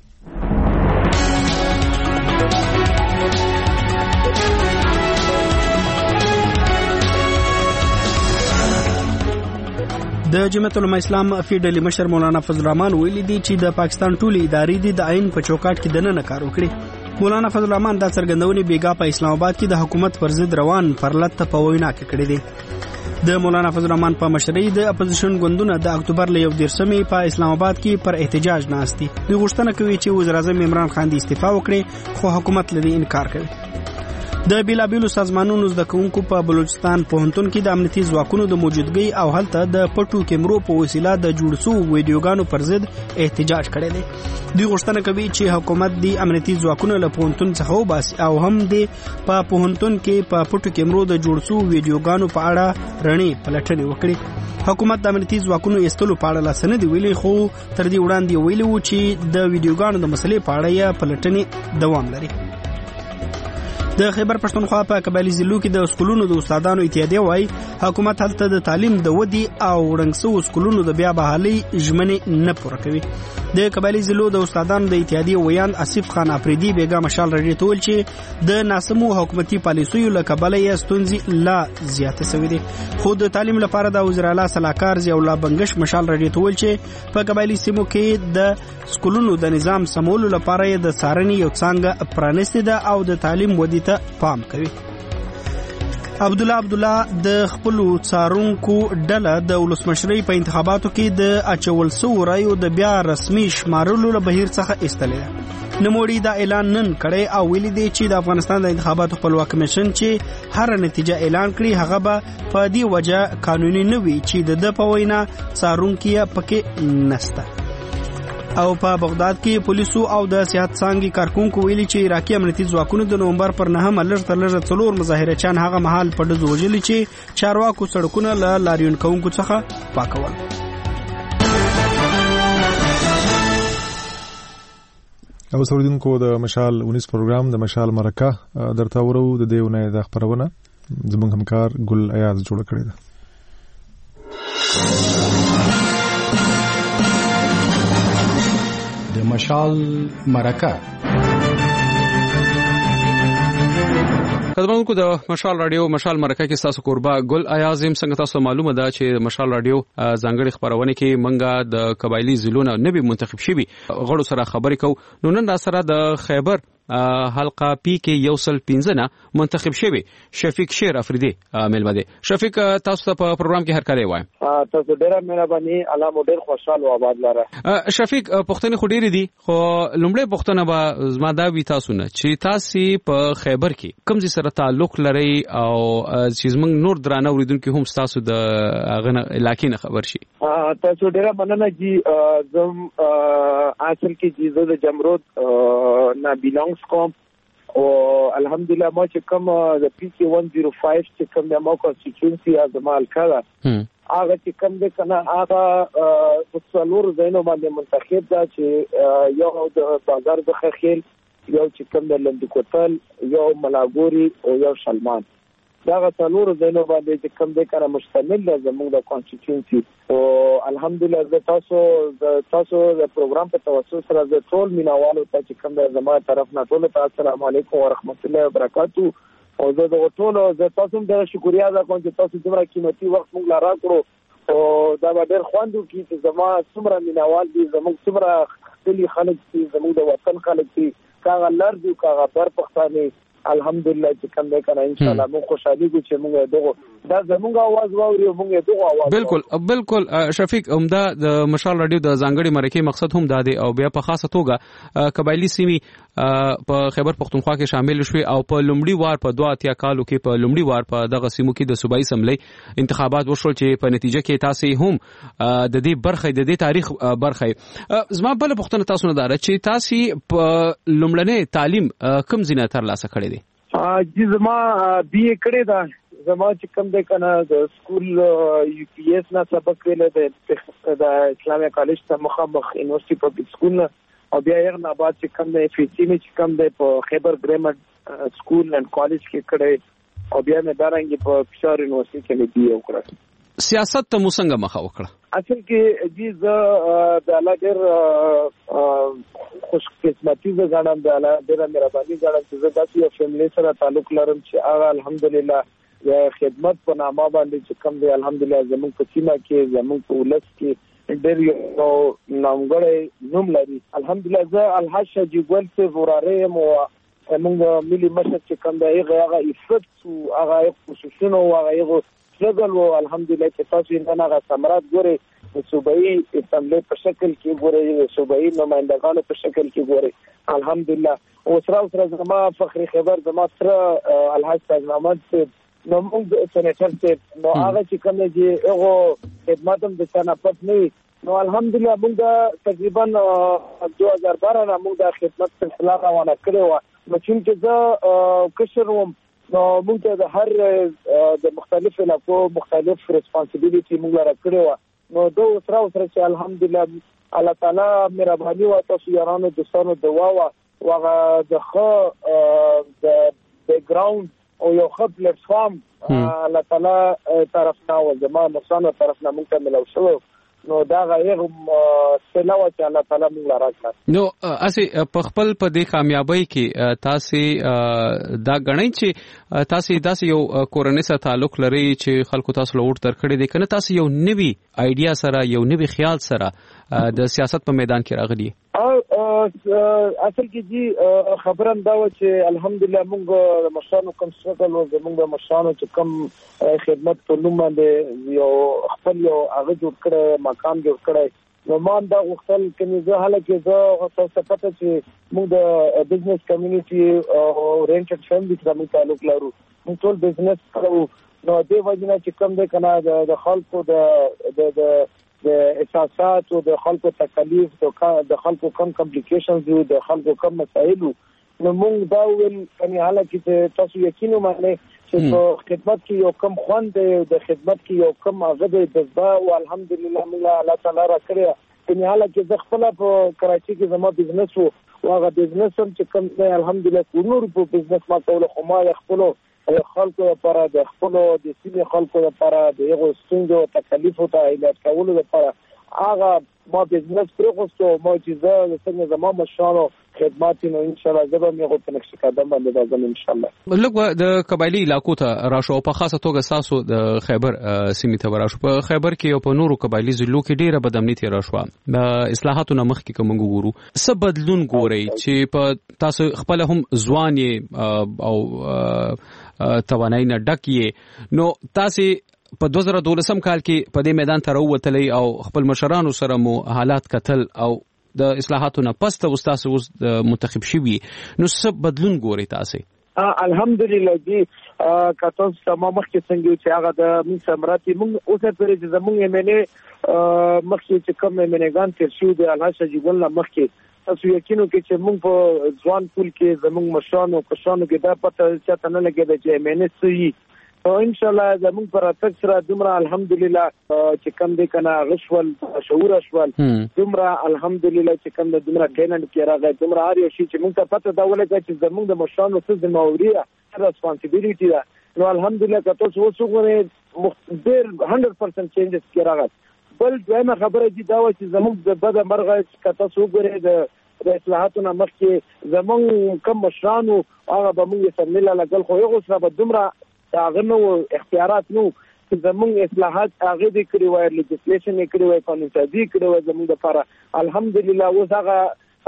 د جمعیت العلماء اسلام فیډرالي مشر مولانا فضل الرحمن ویلي دي چې د پاکستان ټولې ادارې د عین په چوکاټ کې دننه کار وکړي. مولانا فضل الرحمن دا څرګندونې بیګا په اسلام آباد کې د حکومت پر ضد روان پرلط په وینا کې کړې دي. د مولانا فضل الرحمن په مشرۍ د اپوزیشن ګوندونه د اکتوبر له 1 په اسلام آباد کې پر احتجاج ناستي. دوی غوښتنه کوي چې وزیر اعظم عمران خان د استعفا وکړي خو حکومت لدی انکار کوي. د بیلابیلو سازمانونو زده کوونکو په بلوچستان پوهنتون کې د امنیتي ځواکونو د موجودګۍ او هلته د پټو کیمرو په وسیله د جوړ شوو ویډیوګانو پر ضد احتجاج کړی دی. دوی غوښتنه کوي چې حکومت د امنیتي ځواکونو له پوهنتون څخه وباسي او هم د په پوهنتون کې په پټو کیمرو د جوړ شوو ویډیوګانو په اړه رڼې پلټنې وکړي. حکومت د امنیتي ځواکونو ایستلو په اړه لاسنه دی ویلي خو تر دې وړاندې ویلي و چې د ویډیوګانو د مسلې په اړه یې پلټنې دوام لري. د خیبر پښتونخوا په قبایلی ضلعو کې د سکولونو د استادانو اتحادیه وايي حکومت هلته د تعلیم د ودی او رنګسو سکولونو د بیا بحالي ژمنې نه پوره کوي. د قبایلی ضلعو د استادانو د اتحادیه ویان اسف خان افریدي بیګا مشال رډي تول چې د ناسمو حکومتي پالیسیو له کبله یې ستونزې لا زیاته شوې دي. خو د تعلیم لپاره د وزیر اعلی صلاحکار ضیاء الله بنگش مشال رډي تول چې په قبایلی سیمو کې د سکولونو د نظام سمولو لپاره د سارنې یو څنګه پرانستې ده او د تعلیم ودی پام کوي. عبدالله د خپل څارونکو ډله د ولسمشرۍ په انتخاباتو کې د اچول سو رایو د بیا رسمي شمارلو له بهیر څخه ایستلې. نوموړي دا اعلان نن کړی او ویلي دی چې د افغانستان د انتخاباتو خپلواک کمیشن چې هر نتیجه اعلان کړي هغه به په دې وجه قانوني نه وي چې د په وینا څارونکي پکې نسته. او په بغداد کې پولیسو او د سیاحت څانګې کارکونکو ویلي چې عراقي امنیتي ځواکونو د نومبر پر 9 لږ تر لږه 4 مظاهرچیان هغه مهال په ډزو وژلي چې چارواکو سړکونه له لاریون کوونکو څخه پاکول. او سوریدونکو د مشال 19 پروګرام د مشال مرکه درته ورو د دیونه د خبرونه زموږ همکار ګل ایاز جوړ کړی دی. د مشال مرکه خدمتونکو د مشال رادیو مشال مرکه کې تاسو قربا ګل ایازم څنګه تاسو معلومه ده چې مشال رادیو ځانګړي خبرونه کې منګه د قبایلی ضلعونو نبی منتخب شوی غړو سره خبرې کو. نو نن را سره د خیبر حلقه پی کې یوسل 15 منتخب شوی شفیق شیر افریدي ملمه دي. شفیق تاسو په پروګرام کې هر کله وایم. تاسو ډیره مهرباني الله مو ډیر خوشاله او آباد لاره. شفیق پښتني خو ډیره دي خو لومړی پښتنه به زما دا وی تاسو نه چې تاسو په خیبر کې کوم ځای سره تعلق لري او چې زمنګ نور درانه اوریدونکو هم تاسو د غنه علاقې نه خبر شي. تاسو ډیره مننه جی زم اصل کې جزو د جمرود نه بیلانګ کوم او الحمدلله ما چې کوم د پی کې 105 چې کوم د مو کانسټیټیوشن از مال کړه هغه چې کوم د کنه هغه څلور زینو باندې منتخب دا چې یو د بازار د خخیل یو چې کوم د لندکوتل یو ملاګوري او یو سلمان دا څلور زینو باندې چې کوم د کنه مشتمل ده زموږ د کانسټیټیوشن او الحمدلله د تاسو د پروګرام په توسط سره د ټول مینوالو ته چې کوم د زموږ طرف نه ټول ته السلام علیکم ورحمت الله وبرکاتو او زه د ټول د تاسو د شکریا ادا کوم چې تاسو دومره قیمتي وخت موږ لاره کړو او دا به ډېر خواندو چې زموږ څومره مینوال دي زموږ څومره خپل خلک دي زموږ د وطن خلک دي کاغه لار دي کاغه بر پښتانه الحمدلله چې کوم ده کنه ان شاء الله مو خوشالي کو چې موږ دغه دا زموږ आवाज واوري موږ دغه आवाज بالکل شفیق عمده د مشال رادیو د ځانګړي مرکه مقصد هم دا دی او بیا په خاصه توګه قبایلی سیمې په خیبر پختونخوا کې شامل شوي او په لومړي وار په 2 کالو کې په لومړي وار په دغه سیمو کې د صوبایي اسمبلی انتخابات وشول چې په نتیجه کې تاسو هم د دې برخه د دې تاریخ برخه زما بل پښتنه تاسو نه دار چې تاسو په لومړنۍ تعلیم کم زینه تر لاسه کړی دی. جی زما بی اے کړی دا زما چې کوم د کنه د سکول یو پی ایس نه سبق ویل د اسلامي کالج ته مخامخ یونیورسيټي پبلک سکول او بیا یې نه بعد چې کوم د اف سی می چې کوم د خیبر ګرامر سکول اند کالج کې کړی او بیا مې دارنګ په فشار یونیورسيټي کې مې دی وکړه. سیاست ته موږ مخه وکړه. اصل کې دې ز د الله ډېر خوش قسمتي ز غنم د الله ډېر مهرباني غنم چې زه داسې یو فیملی سره تعلق لرم چې هغه الحمدلله د خدمت په نامه باندې چې کوم دی الحمدلله زموږ په سیمه کې زموږ په ولس کې ډېر یو نامګړی نوم لري. الحمدلله زه الحاج شجی ګل سے وراره مو موږ ملي مشر چې کوم دی هغه افت او هغه خصوصونه او هغه سټرګل او الحمدلله چې تاسو نه هغه ثمرات ګوري د صوبایي اسمبلی په شکل کې ګوري د صوبایي نمائندګانو په شکل کې ګوري الحمدلله. او سره زما فخر خبر زما سره الحاج تاج محمد سے نو موږ سېنیټر سے نو هغه چې کوم دی هغه خدمات هم د سناپت نه نو الحمدلله موږ تقریبا 2012 نه موږ د خدمت سلسله روانه کړې و نو چې زه کشر وم نو موږ د هر د مختلف علاقو مختلف ریسپانسیبিলিټي موږ لري کړو نو دوه سره چې الحمدلله الله تعالی مهرباني او تاسو یارانو دوستانو دعا او د خو د بیک ګراوند او یو خپل پلیټ فارم الله تعالی طرفنا او زموږ مسانو طرفنا موږ ته ملو شو نو دا غیر سلاو چې الله تعالی موږ راکړه. نو اسی په خپل په دې کامیابی کې تاسو دا غنئ چې تاسو داسې یو کورنۍ سره تعلق لري چې خلکو تاسو لور تر کړی دي کنه تاسو یو نوی ایډیا سره یو نوی خیال سره د سیاست په میدان کې راغلی. اصل کې جی خبرم دا و چې الحمدلله موږ مشانو کوم څه او موږ مشانو چې کوم خدمت په نوم باندې یو خپل یو هغه جوړ کړی مقام جوړ کړی نو ما دا وختل کې زه حالکه زه تاسو پته چې موږ د بزنس کمیونټي او رینټډ فیملی سره موږ تعلق لرو موږ ټول بزنس کوو نو دې وجنه چې کوم د کنه د خلکو د احساسات او د خلکو تکلیف د خلکو کم کمپلیکیشنز او د خلکو کم مسائل نو موږ دا ول کني حالکه تاسو یقینو باندې چې په خدمت کې یو کم خوند د خدمت کې یو کم هغه د جذبه او الحمدلله موږ الله تعالی را کړی کني حالکه زه خپل په کراچي کې زما بزنس وو هغه بزنس هم چې کوم دی الحمدلله نور په بزنس ما کول خو ما خپل خلکو لپاره د خپل د سیمې خلکو لپاره د یو ستونزو تکلیفو ته علاج کولو لپاره هغه ما بزنس پروغوستو ما چې زه څنګه زما مشانو خدمات نو ان شاء الله زبر مې غوښتل نقش قدم باندې راځم ان شاء الله. لکه د قبایلی علاقو ته راشو په خاصه توګه ساسو د خیبر سیمې ته راشو په خیبر کې او په نورو قبایلی ضلعو کې ډیره بدامنیتی راشو د اصلاحاتو نه مخکې کوم ګورو څه بدلون ګوري چې په تاسو خپل هم ځوان او توانای نه ډکې نو تاسو په 2012 کال کې په دې میدان ته راووتلې او خپل مشرانو سره مو حالات کتل او د اصلاحاتو نه پس ته تاسو اوس منتخب شوي نو څه بدلون ګوري تاسو؟ الحمدلله جی کاتو سم مخکې څنګه چې هغه د من سمراتي موږ اوسه پرې چې زموږ یمنه مخکې چې کوم یمنګان تر شو د الحاج جګول مخکې تاسو یقینو کې چې موږ په ځوان پول کې زموږ مشانو کشانو کې دا پته چې نه لګیږي چې یمنه سوي او ان شاء الله زموږ پر تک سره دومره الحمدلله چې کوم دې کنه غشول شعور اشوال دومره الحمدلله چې کوم د دومره ټیلنټ کې راغی دومره هر یو شی چې موږ ته پته دا ولګی چې زموږ د مشانو څه ذمہواری ریسپانسیبিলিټي ده نو الحمدلله که تاسو وسوګورئ ډېر 100% چینجز کې راغی. بل دویمه خبره دي دا و چې زموږ د بد مرغه که تاسو وګورئ د اصلاحاتو نه مخکې زموږ کم مشرانو هغه به موږ سره مله لګل خو یو سره به دومره هغه نو اختیارات نو چې زموږ اصلاحات هغه د کړی وای لیجسلیشن یې کړی وای قانون سازي کړی وای زموږ لپاره الحمدلله اوس هغه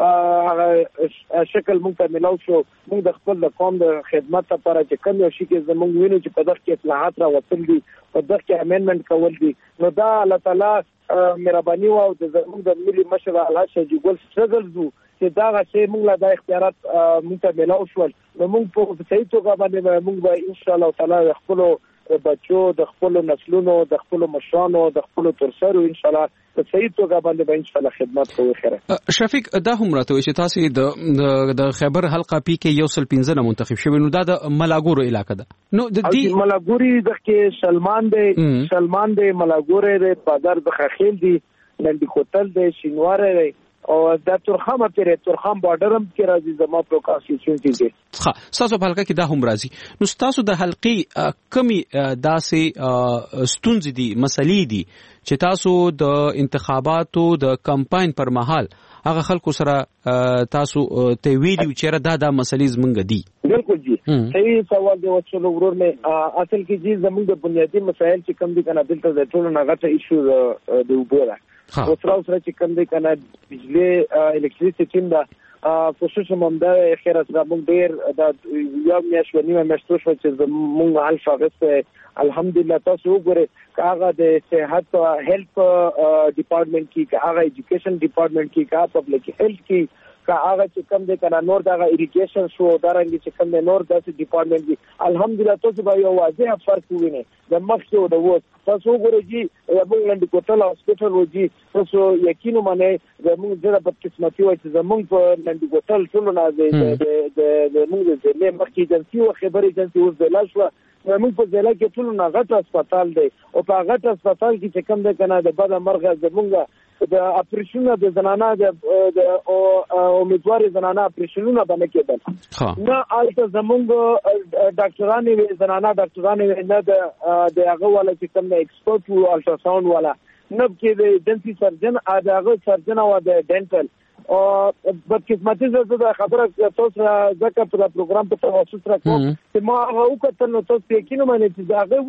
شکل موږ ته ملاو شو موږ د خپل د قوم د خدمت لپاره چې کوم یو شي کې زموږ وینو چې په دغه کې اصلاحات راوستل دي په دغه کې امندمنت کول دي نو دا الله تعالی مهرباني او د زموږ د ملي مشر الحاج شجی ګل سټرګل زو چې دا غشي موږ لا د اختیارات موږ ته ملاو شول نو موږ په صحیح توګه باندې موږ به ان شاء الله تعالی خپل بچو د خپل نسلونو د خپل مشرانو د خپل ترسرو ان شاء الله په صحیح توګه باندې به ان شاء الله خدمت کوو. خیره شفیق دا هم راته وي چې تاسو د خیبر حلقه پی کې 115 منتخب شوی نو دا د ملاګورو علاقه ده نو د دې ملاګوري د کې سلمان دی ملاګوري د پادر د خخیل دی لندې کوتل دی شینواره دی او د تورخم پرې تورخم بارډر هم کې راځي زما په کانسټیټیوشن کې. ښه تاسو په حلقه کې دا هم راځي. نو تاسو د حلقې کمی داسې ستونزې دي مسلې دي چې تاسو د انتخاباتو د کمپاین پر مهال هغه خلکو سره تاسو ته ویلي چې دا مسلې زمونږ دي؟ بالکل جی صحیح سوال دی وڅلو ورور مې اصل کې جی زمونږ د بنیادی مسایل چې کم دي کنه دلته د ټولو نه غټه ایشو د اوبو ده. اوسره چې کم دي کنه بجلی الکتریسيټي دا کوشش مونږ د خیر سره مونږ ډیر د یو میاشت ونیمه میاشت شو چې مونږ الفا غسه الحمدلله تاسو وګورئ هغه د صحت هیلث ډپارټمنټ کې هغه ایجوکیشن ډپارټمنټ کې هغه پبلک هیلث کې هغه چې کم دي کنه نور دغه اریګیشن شو دارنګ چې کم دي نور داسې ډپارټمنټ دي الحمدلله تاسو به یو واضح فرق وینئ د مخکې او د ووت تاسو وګورئ چې زموږ لنډ کوټل هاسپټل وږي تاسو یقینو باندې زموږ ډېر بدقسمتي وایي چې زموږ په لنډ کوټل ټول نه د موږ د مخکې ایجنسی او خبري ایجنسی اوس د لاس موږ په ځای کې ټول نه غټ هسپتال دی او په غټ هسپتال کې چې کم ده کنه د بد مرغه زمونږ د اپریشن د زنانه د امیدوار زنانه اپریشنونه باندې کېدل نه البته زمونږ ډاکټرانو زنانه ډاکټرانو نه د هغه ولا چې کم نه ایکسپرت او الټراساوند ولا نه کې د ایجنسی سرجن هغه سرجن او د ډینټل او بدقسمتي زړه خبره تاسو ځکه په پروګرام په تاسو سره کوم چې ما هغه وکړل نو تاسو یقینو باندې چې هغه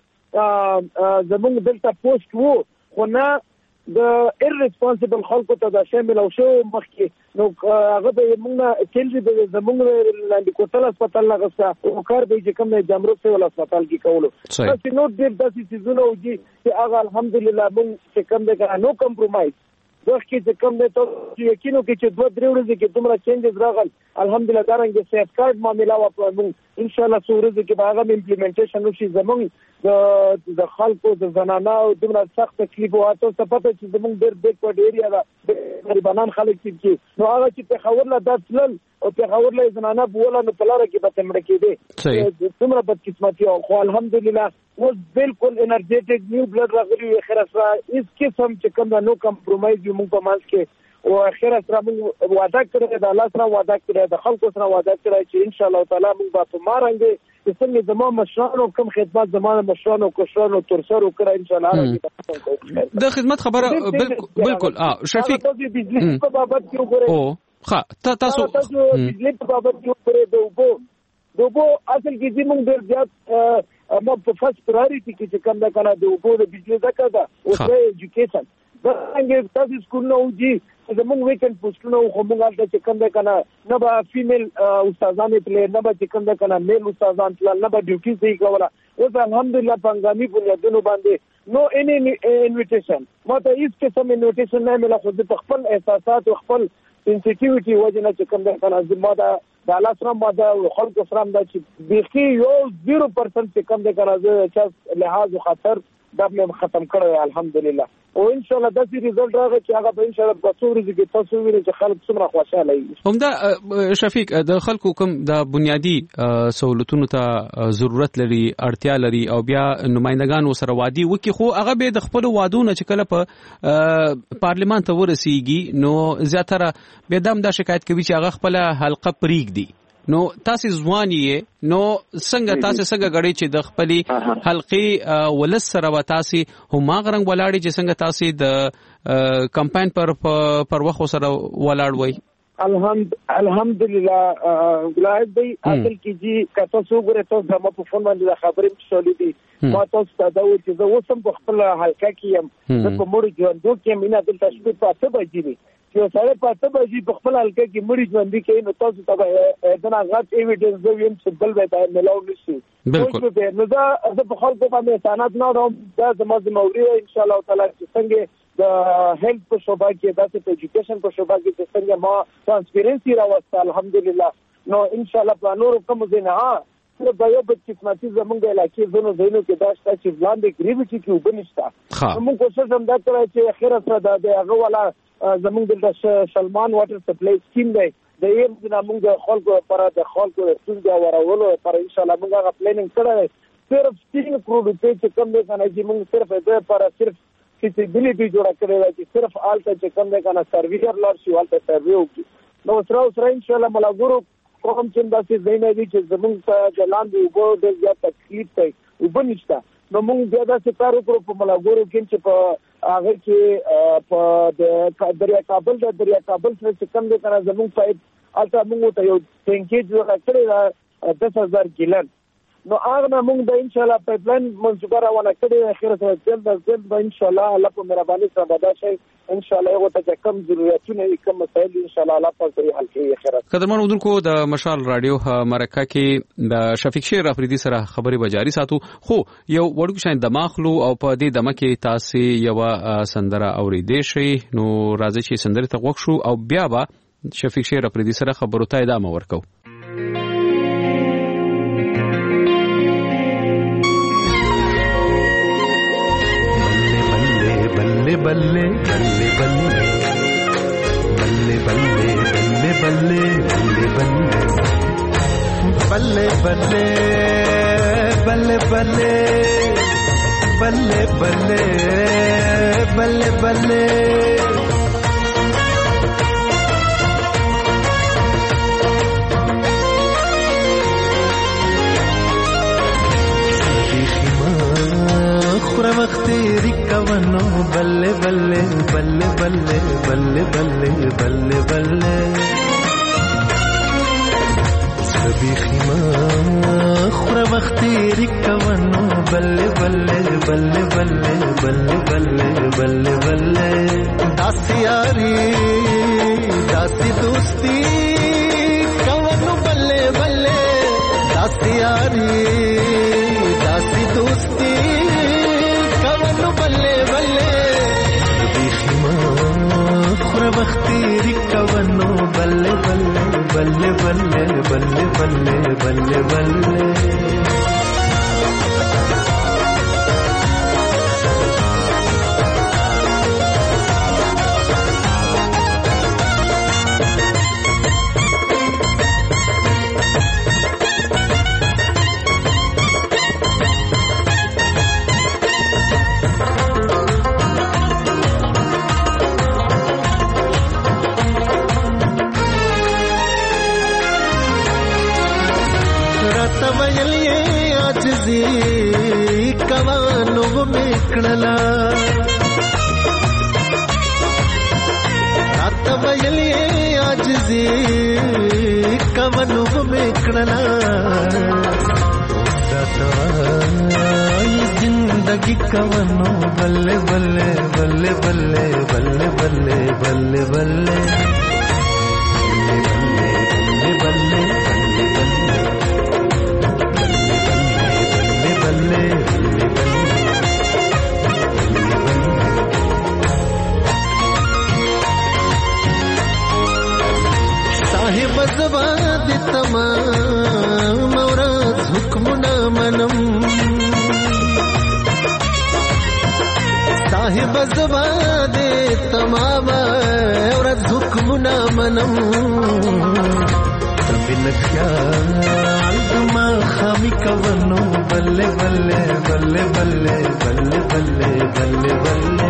وو زمونږ دلته پوسټ وو خو نه د ایرریسپانسیبل خلکو ته د شامل او شو مخکې نو هغه به موږ کېلې د زمونږ لاندې کوټل هسپتال نه غوښته او کار به چې کوم د جمرو سیول هسپتال کې کولو تاسو نو ډېر داسې چیزونه وږي چې هغه الحمدلله موږ چې کوم د نو کمپرومایز وخت چې کوم د ته یقینو کې چې 2-3 ورځې کې دومره چینجز راغل الحمدلله دارنګ سیف کارت معاملې وا په موږ ان شاء الله څو ورځې کې به هغه امپلیمنټیشن وشي زموږ د خلکو د زنانه او دومره سخت تکلیف او تاسو ته پته چې زموږ ډېر بیکورډ ایریا ده غریبانان خلک چې نو هغه چې په خبر لا داتل او په خبر لا زنانه بوله نو پلاره کې به تمړ کېده دومره بدقسمتي او خو الحمدلله اوس بالکل انرجیټک نیو بلډ راغلی اخر سره هیڅ قسم چې کوم نو کمپرومایز یو موږ په مانس کې او اخر سره موږ وعده کړی د الله سره وعده کړی د خلکو سره وعده کړی چې ان شاء الله تعالی موږ به په مارنګ چې څنګه زموږ مشرانو کوم خدمات زموږ مشرانو کوشرانو ترسره وکړي ان شاء الله د خدمت خبره بالکل شفیق په بابت کې وګورئ ها تاسو بجلی په بابت کې وګورئ د اوبو اصل کې چې موږ ډېر زیات ما په فرست پرایورټي کې چې کوم دا کنه د اوبو د بجلی ځکه دا او د ایجوکیشن دا څنګه تاسو سکول نه وځي زموږ ویکند پوسټونه خو موږ هلته چې کوم دا کنه نه به فیمیل استادان پلې نه به چې کوم دا کنه میل استادان پلان نه به ډیوټي صحیح کوله اوس الحمدلله په هنګامي بنیادونو باندې نو اني انویټیشن ما ته هیڅ قسم انویټیشن نه مله خو د خپل احساسات او خپل سنسټیویټي وجه نه چې کوم دا کنه زما دا د الله سره ما دا خلکو سره دا چې بيخي یو 0% چې کم د کنه چې لحاظ او خطر دا مې ختم کړی الحمدلله او ان شاء الله د دې ریزلټ راغی چې هغه به ان شاء الله په څو ورځې کې تاسو وینئ چې خلک څومره خوشاله وي. همدا شفیق د خلکو کوم د بنیادی سہولتونو ته ضرورت لري اړتیا لري او بیا نمائندگان وسره وادي وکي خو هغه به د خپل وادونو چې کله په پارلیمان ته ورسیږي نو زیاتره به دم دا شکایت کوي چې هغه خپل حلقه پریږدي نو تاسو ځواني نو څنګه تاسو څنګه غړي چې د خپلې حلقې ولس سره و تاسو هم غرنګ ولاړی چې څنګه تاسو د کمپاین پر وخت سره ولاړ وای الحمدلله ګلای دی اصل کې جی کته سو ګره تاسو زما په فون باندې خبرې شولې دي ما تاسو ته دا و چې زه وسم په خپل حلقه کې يم په مړ ژوند کې مینا د تشبیه پاتې بجې یو سره پاتې بجې په خپل حلقه کې مړ ژوند کې نو تاسو ته دا غلط ایویډنس زو یم چې بل به ملاو نشي بالکل نو دا په خلکو باندې سانات نه راو دا زما زموږ ان شاء الله تعالی څنګه د هیلث په شوبه کې د ایجوکیشن په شوبه کې څنګه ما ترانسپیرنسي راوسته الحمدلله نو ان شاء الله په نور کوم ځای نه دا یو بل قسمتي زمونږ علاقې زونو کې دا شته چې وړاندې ګریویټي کې وبنشته موږ کوشش هم دا کوي چې اخر سره د هغه ولا زمونږ د سلمان واټر سپلای سکیم دی د یو د موږ خلکو لپاره د خلکو څنګه ورولو لپاره ان شاء الله موږ هغه پلانینګ کړی صرف 3 کروڑ روپے چې کم دی کنه چې موږ صرف د لپاره صرف فیزیبিলিټي جوړه کړې ده چې صرف آلته چې کوم دی کنه سرویر لار شي آلته سروي وکړي. نو سره ان شاء الله ملګرو کوم چې داسې ځای نه دي چې زمونږ ته د لاندې اوبو ډېر زیات تکلیف کوي اوبه نشته. نو موږ بیا داسې کار وکړو په ملګرو کې چې په هغه کې په دریا کابل سره چې کوم دی کنه زمونږ پایپ آلته موږ ته یو ټینکي جوړه کړې ده 10,000 ګیلن. نو هغه موږ د ان شاء الله پایپلاین منصوبه روانه کړې اخر سره جلد به ان شاء الله الله په مهرباني سره به دا شي ان شاء الله یو ته کم ضرورتونه کم مسایل ان شاء الله الله په صحیح حل کوي. اخر قدرمن اردوونکو د مشال رادیو مرکه کې د شفیق شیر افریدي سره خبري به جاری ساتو. خو یو وړوکی شاین دماغلو او په دې دمه کې تاسو یو سندره اوریدې شي. نو راځي چې سندره ته وښو او بیا به شفیق شیر افریدي سره خبرو ته ادامه ورکو. बल्ले बल्ले बल्ले बल्ले बल्ले बल्ले बल्ले बल्ले बल्ले बल्ले बल्ले बल्ले बल्ले बल्ले बल्ले خورا وختي رکوانو بلے بلے بلے بلے بلے بلے بلے بلے سبي خما خورا وختي رکوانو بلے بلے بلے بلے بلے بلے بلے بلے داسي ياري داسي دوستي کوانو بلے بلے داسي ياري داسي دوستي بلے بلے بیخما خورا وختي رکوانو بلے بلے بلے بلے بلے بلے بلے بلے कवानो मेकड़ला रात बयलिए आजजी कवानो मेकड़ला जिंदगी कवानो बल्ले बल्ले बल्ले बल्ले बल्ले बल्ले बल्ले बल्ले बल्ले बजवाद तमाम औरत हुक्मना मनम साहिब जवाद तमाम औरत हुक्मना मनम तबिन ख्याल मा खामी कवनो बल्ले बल्ले बल्ले बल्ले बल्ले बल्ले बल्ले बल्ले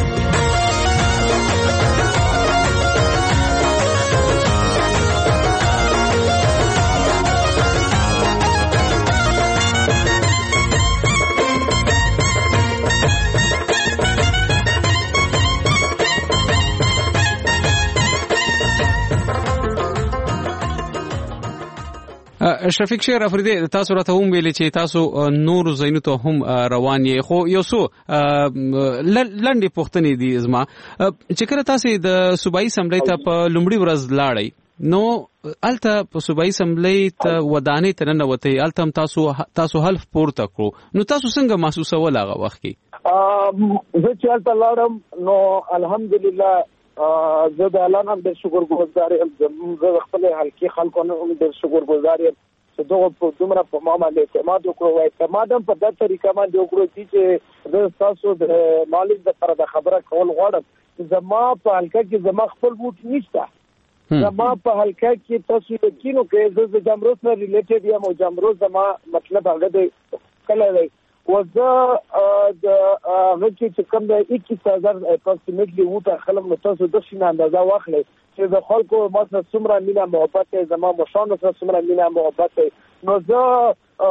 شفیق شیر افریدي تاسو راته هم ویلي چې تاسو نور زینو ته هم روان یې. خو یو څو لنډې پوښتنې دي زما چې کله تاسو د صوبایي اسمبلی ته په لومړي ورځ لاړئ نو الته په صوبایي اسمبلی ته ودانې ته ننوتئ الته هم تاسو حلف پورته کړو نو تاسو څنګه محسوسول هغه وخت کې؟ زه چې الته لاړم نو الحمدلله زه د الله نن ډېر شکرګزار یم. زه خپل حلقې خلکو نه هم ډېر شکرګزار یم چې دغه په دومره په ما باندې اعتماد وکړو. اعتماد هم په داسې طریقه باندې وکړو چې زه ستاسو د مالک دپاره د خبره کول غواړم. زما په حلقه کې زما خپل ووټ نشته. زما په حلقه کې تاسو یقین وکړئ زه د جمروز نه ریلیټډ یم او جمروز زما مطلب هغه دی کله دی وزه د هغه چې کوم د 21000 اپروکسیمیټلی وټه خلک نو تاسو د شي اندازه واخلئ چې د خلکو ماته څومره مینا محبت دی زما مشانو سره څومره مینا محبت دی نو زه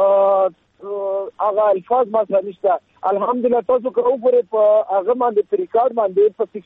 هغه الفاظ ماته نشته الحمدلله تاسو کو وګورئ په هغه باندې په ریکارډ باندې په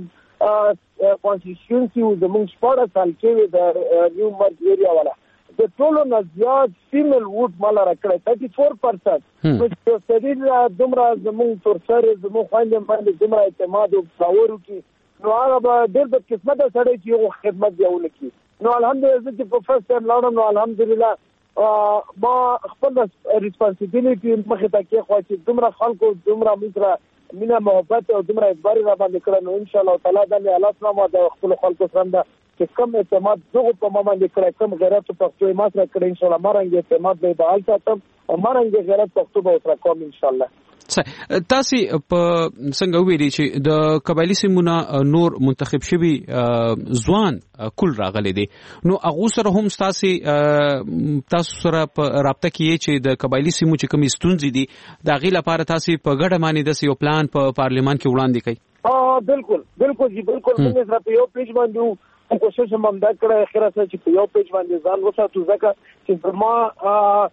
16 کانسټیټیوشنسي زموږ شپږ سال کې د نیو مرګ ایریا والا د ټولو نه زیات فیمیل ووټ مال راکړی 34% نو چې سړي دومره زموږ تر سره زموږ خويندې باندې دومره اعتماد او باور وکړي نو هغه به ډېر د قسمت سره چې یو خدمت دیول کی نو الحمدلله چې په فرست ټایم لاړم نو الحمدلله ما خپل ریسپانسیبিলিټي مخه ته کې خو چې دومره خلکو دومره مزره مینا محبت او دومره اعتبار را باندې کړو نو ان شاء الله تعالی د الله سلام او خپل خلکو سره چې کم اعتماد دغه په ما باندې کړی کم غیرت په پښتو ما سره کړی ان شاء الله مارنګ اعتماد به بحال ساتم او مارنګ غیرت پښتو به سره کوم ان شاء الله تاسو په څنګه ویلي چې د قبایلی سیمونه نور منتخب شوی ځوان کول راغلي دي نو هغه سره هم تاسو سره په رابطه کې چې د قبایلی سیمو چې کوم ستونزې دي د غي لپاره تاسو په ګډه باندې د یو پلان په پارلیمان کې وړاندې کړئ بالکل موږ سره په یو پیج باندې کوشش هم دا کړه اخره چې په یو پیج باندې ځان وساتو ځکه چې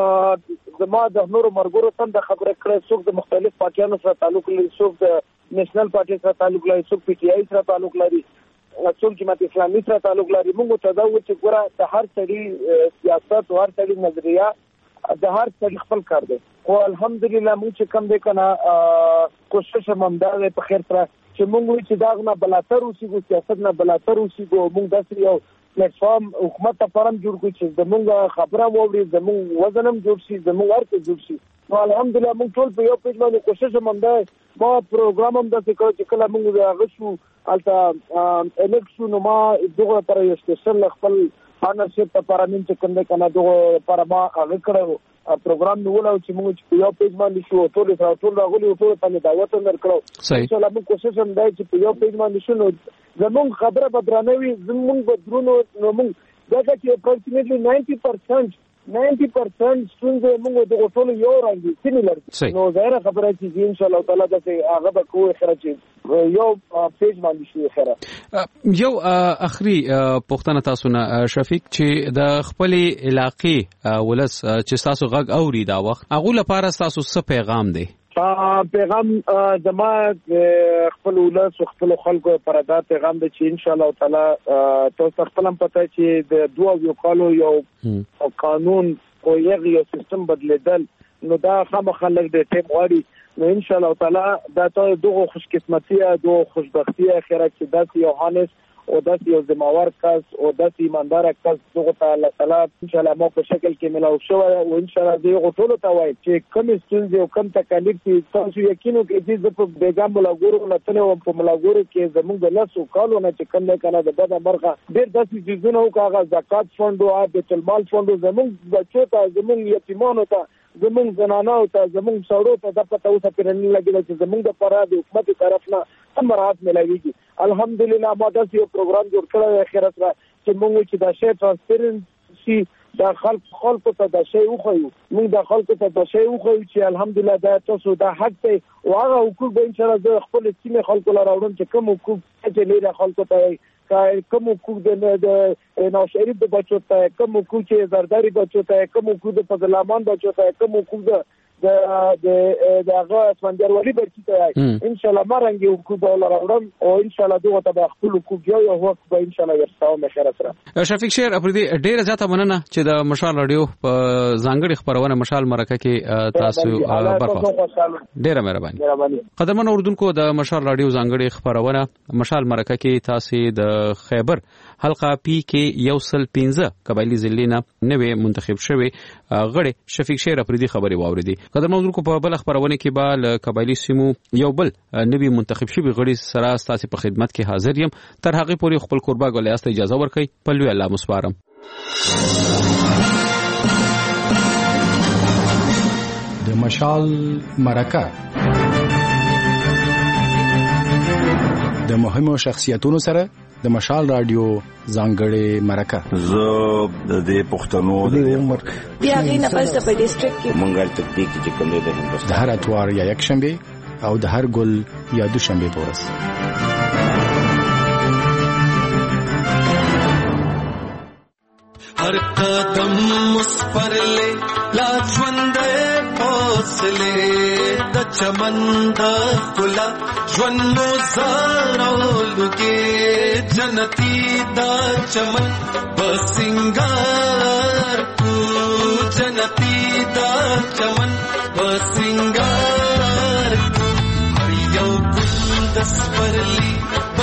زما د نورو مرګورو سم د خبره کړې څوک د مختلف پارټیانو سره تعلق لري څوک د نېشنل پارټي سره تعلق لري څوک پی ټی آی سره تعلق لري څوک جماعت اسلامي سره تعلق لري موږ ته دا و چې ګوره د هر څړي سیاست او هر څړي نظریه د هر څړي خپل کار دی او الحمدلله موږ چې کم دی کنه کوشش هم دا په خیر سره چې موږ چې دا نه بلاتر اوسېږو سیاست نه بلاتر اوسېږو موږ داسې یو پلیټ فارم حکومت ته فارم جوړ کړو چې زموږ خبره ووري زموږ وزنم جوړ شي زموږ ورته جوړ شي نو الحمدلله موږ ټول په یو پیج باندې کوشش هم ده ما پروګرام هم د څه چې کله موږ غشو البته الیکشن ما دغه پر یو سپیشل خپل پارتنرشپ په پارامنټ کې کنده کنه دغه پر ما هغه کړو پروګرام نیول او چې موږ په یو پیج باندې شو ټول راغلي ټول په دعوت ورکړو ان شاء الله موږ کوشش هم دی چې په یو پیج باندې شنو زموږ خبره بدرانوي زموږ بدرونو نو موږ دا چې اپروکسیمیټلی 90% ستونزې موږ د ټولو یو رنګ سیمیلر نو ظاهر خبره چې ان شاء الله تعالی د هغه به کوی خرج یو پیج باندې شي خره یو اخري پښتنه تاسو نه شفیق چې د خپل علاقې ولس چې تاسو غږ اوري دا وخت هغه لپاره تاسو څه پیغام دی پیغام زما خپل ولس او خپل خلکو پر دا پیغام دی چې ان شاء الله تعالی تاسو خپل هم پته چې د دوه یو کالو یو قانون او یو سیستم بدلیدل نو دا خامخا لګ د ټیم غواړي نو ان شاء الله تعالی دا ته دغه خوش قسمتي او خوشبختی اخره چې داسې یو هانس او داسې یو ذمہوار کس او داسې ایماندار کس دغه ته الله تعالی ان شاء الله مو په شکل کې ملاو شو او ان شاء الله دغه ټول ته وایي چې کوم ستونزې او کوم تکلیف چې تاسو یقینو کې چې په بیګام ملاګورو نتنه او په ملاګورو کې زموږ د لاسو کالو نه چې کوم کنه د بده برخه ډېر داسې چیزونه او کاغذ زکات فند او بیت المال فند زموږ بچو ته زموږ یتیمانو ته زموږ زنانو ته زموږ سړو ته د پته اوسه پرنه لګیږي چې زموږ د فراد حکومت طرف نه هم راحت ملایږي الحمدلله ما داسې یو پروګرام جوړ کړی اخرت را چې موږ چې دا شی ترانسپیرنسي دا خلکو ته دا شی وخیو موږ د خلکو ته دا شی وخیو چې الحمدلله دا تاسو دا حق دی او هغه حقوق به ان شاء الله خپل سیمه خلکو لپاره وړم چې کوم حقوق چې لري خلکو ته کوم حقوق د نواز شریف د بچو ته کوم حقوق چې زرداری بچو ته کوم حقوق د فضلامان بچو ته کوم حقوق د هغه اسمندر ولی برکی ته ان شاء الله مارنګ حقوق ډالر اورم او ان شاء الله دغه ته خپل حقوق یو وخت به ان شاء الله ورساو مخره سره شفیق شیر اپریدي ډیره زیاته مننه چې د مشال رادیو په ځانګړي خبرونه مشال مرکه کې تاسو برخه ډیره مهرباني قدرمن اوردونکو د مشال رادیو ځانګړي خبرونه مشال مرکه کې تاسو د خیبر حلقه پی کې یوصل 15 قبایلی ضلعونه نوې منتخب شوی غړي شفیق شیر اپریدي خبري واوریدي قدرمن اوردونکو په بل خبرونه کې به ل قبایلی سیمو یو بل نوې منتخب شوی غړي سره تاسو په خدمت کې حاضر یم تر هغه پورې خپل قربا غولیاست اجازه ورکړئ په لوی الله مسپارم د مشال مرکه د مهمو شخصیتونو سره د مشال رادیو ځانګړې مرکه زه د دې پښتنو د عمر بیا غینه پس په ډیسټریکټ کې منګل تکنیک چې کوم دی د هندوستان د هر اتوار یا یک شنبه او د هر ګل یا دوشنبه پورس हर कदम उस पर ले लाजवंदे हौसले द चमंदा गुला ज्वन्नो ज़ारोलुगे जनती दा चमन बसिंगार तू जनती दा चमन बसिंगार हरियो गुंदस पर ली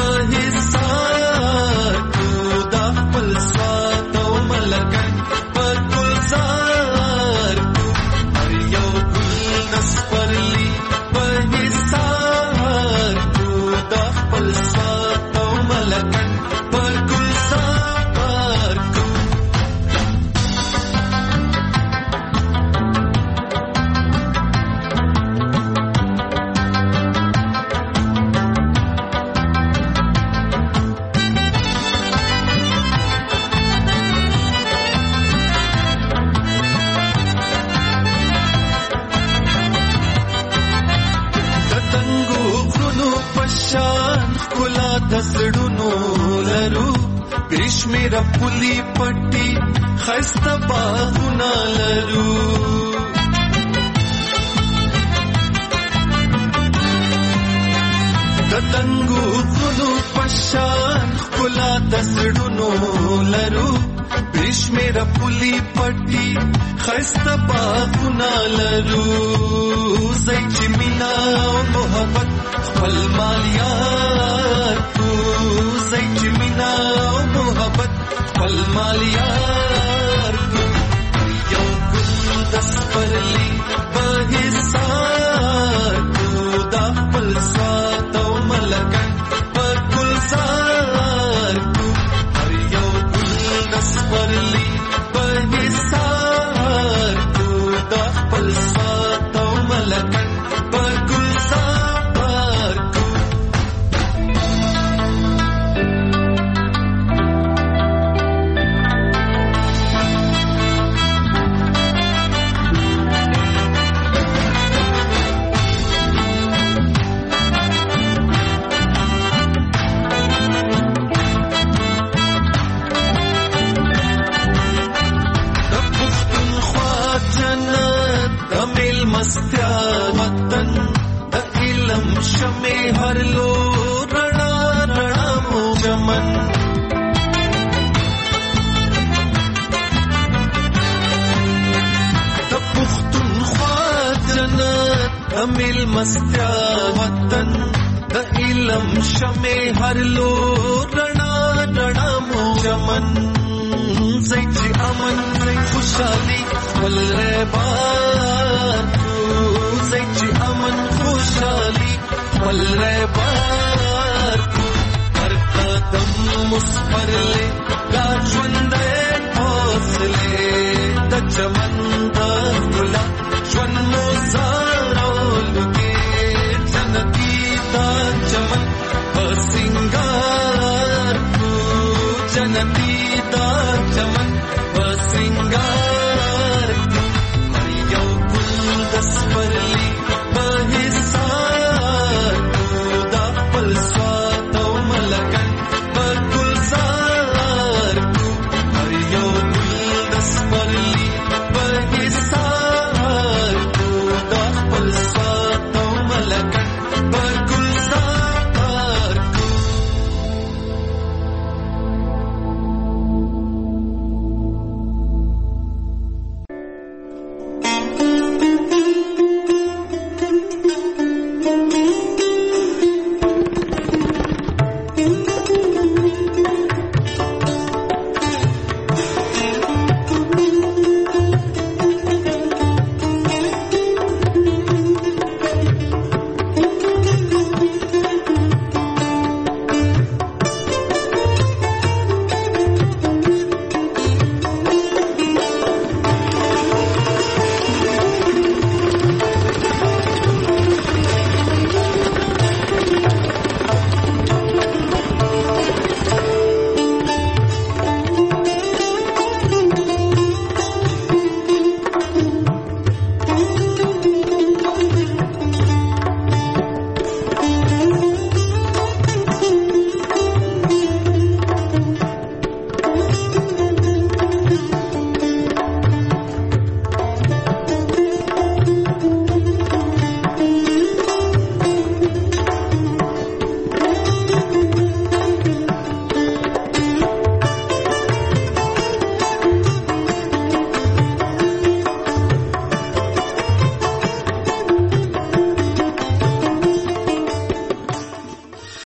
बहिसार तू दा पलसा लगन पर गुलजार हर यौ गुल नस्परली बहिसार तू दा पलसा तो मलकन पर गुलजार दसडुनो लरू ग्रीष्मेर पुली पट्टी खस्ता बाहुना लरू दतंगु कुनु पशान कुला दसडुनो लरू ग्रीष्मेर पुली पट्टी खस्ता बाहुना लरू जैची मिना मोहब्बत खपल मालियार तू जैची मिना मोहब्बत खपल मालियार तू यौ गुलदस परली बहिसार तू दा पलसा तो मलकन पर गुलजार तू हर यौ गुलदस परली बहिसार तू दा पलसा तो मलकन पर गुलजार वतन इलम शमे हर लो रणा रणा मो चमन पुख्तूनख्वा जन्नत अमिल मस्त्या वतन इलम शमे हर लो रणा रणा मो चमन जैची अमन खुशाली वल रे बार जैची अमन खुशाली वल रे बार हर कदम उस पर ले लाजवंदे हौसले द चमंदा गुला ज्वन्नो ज़ारोलुगे जनती दा चमन बसिंगा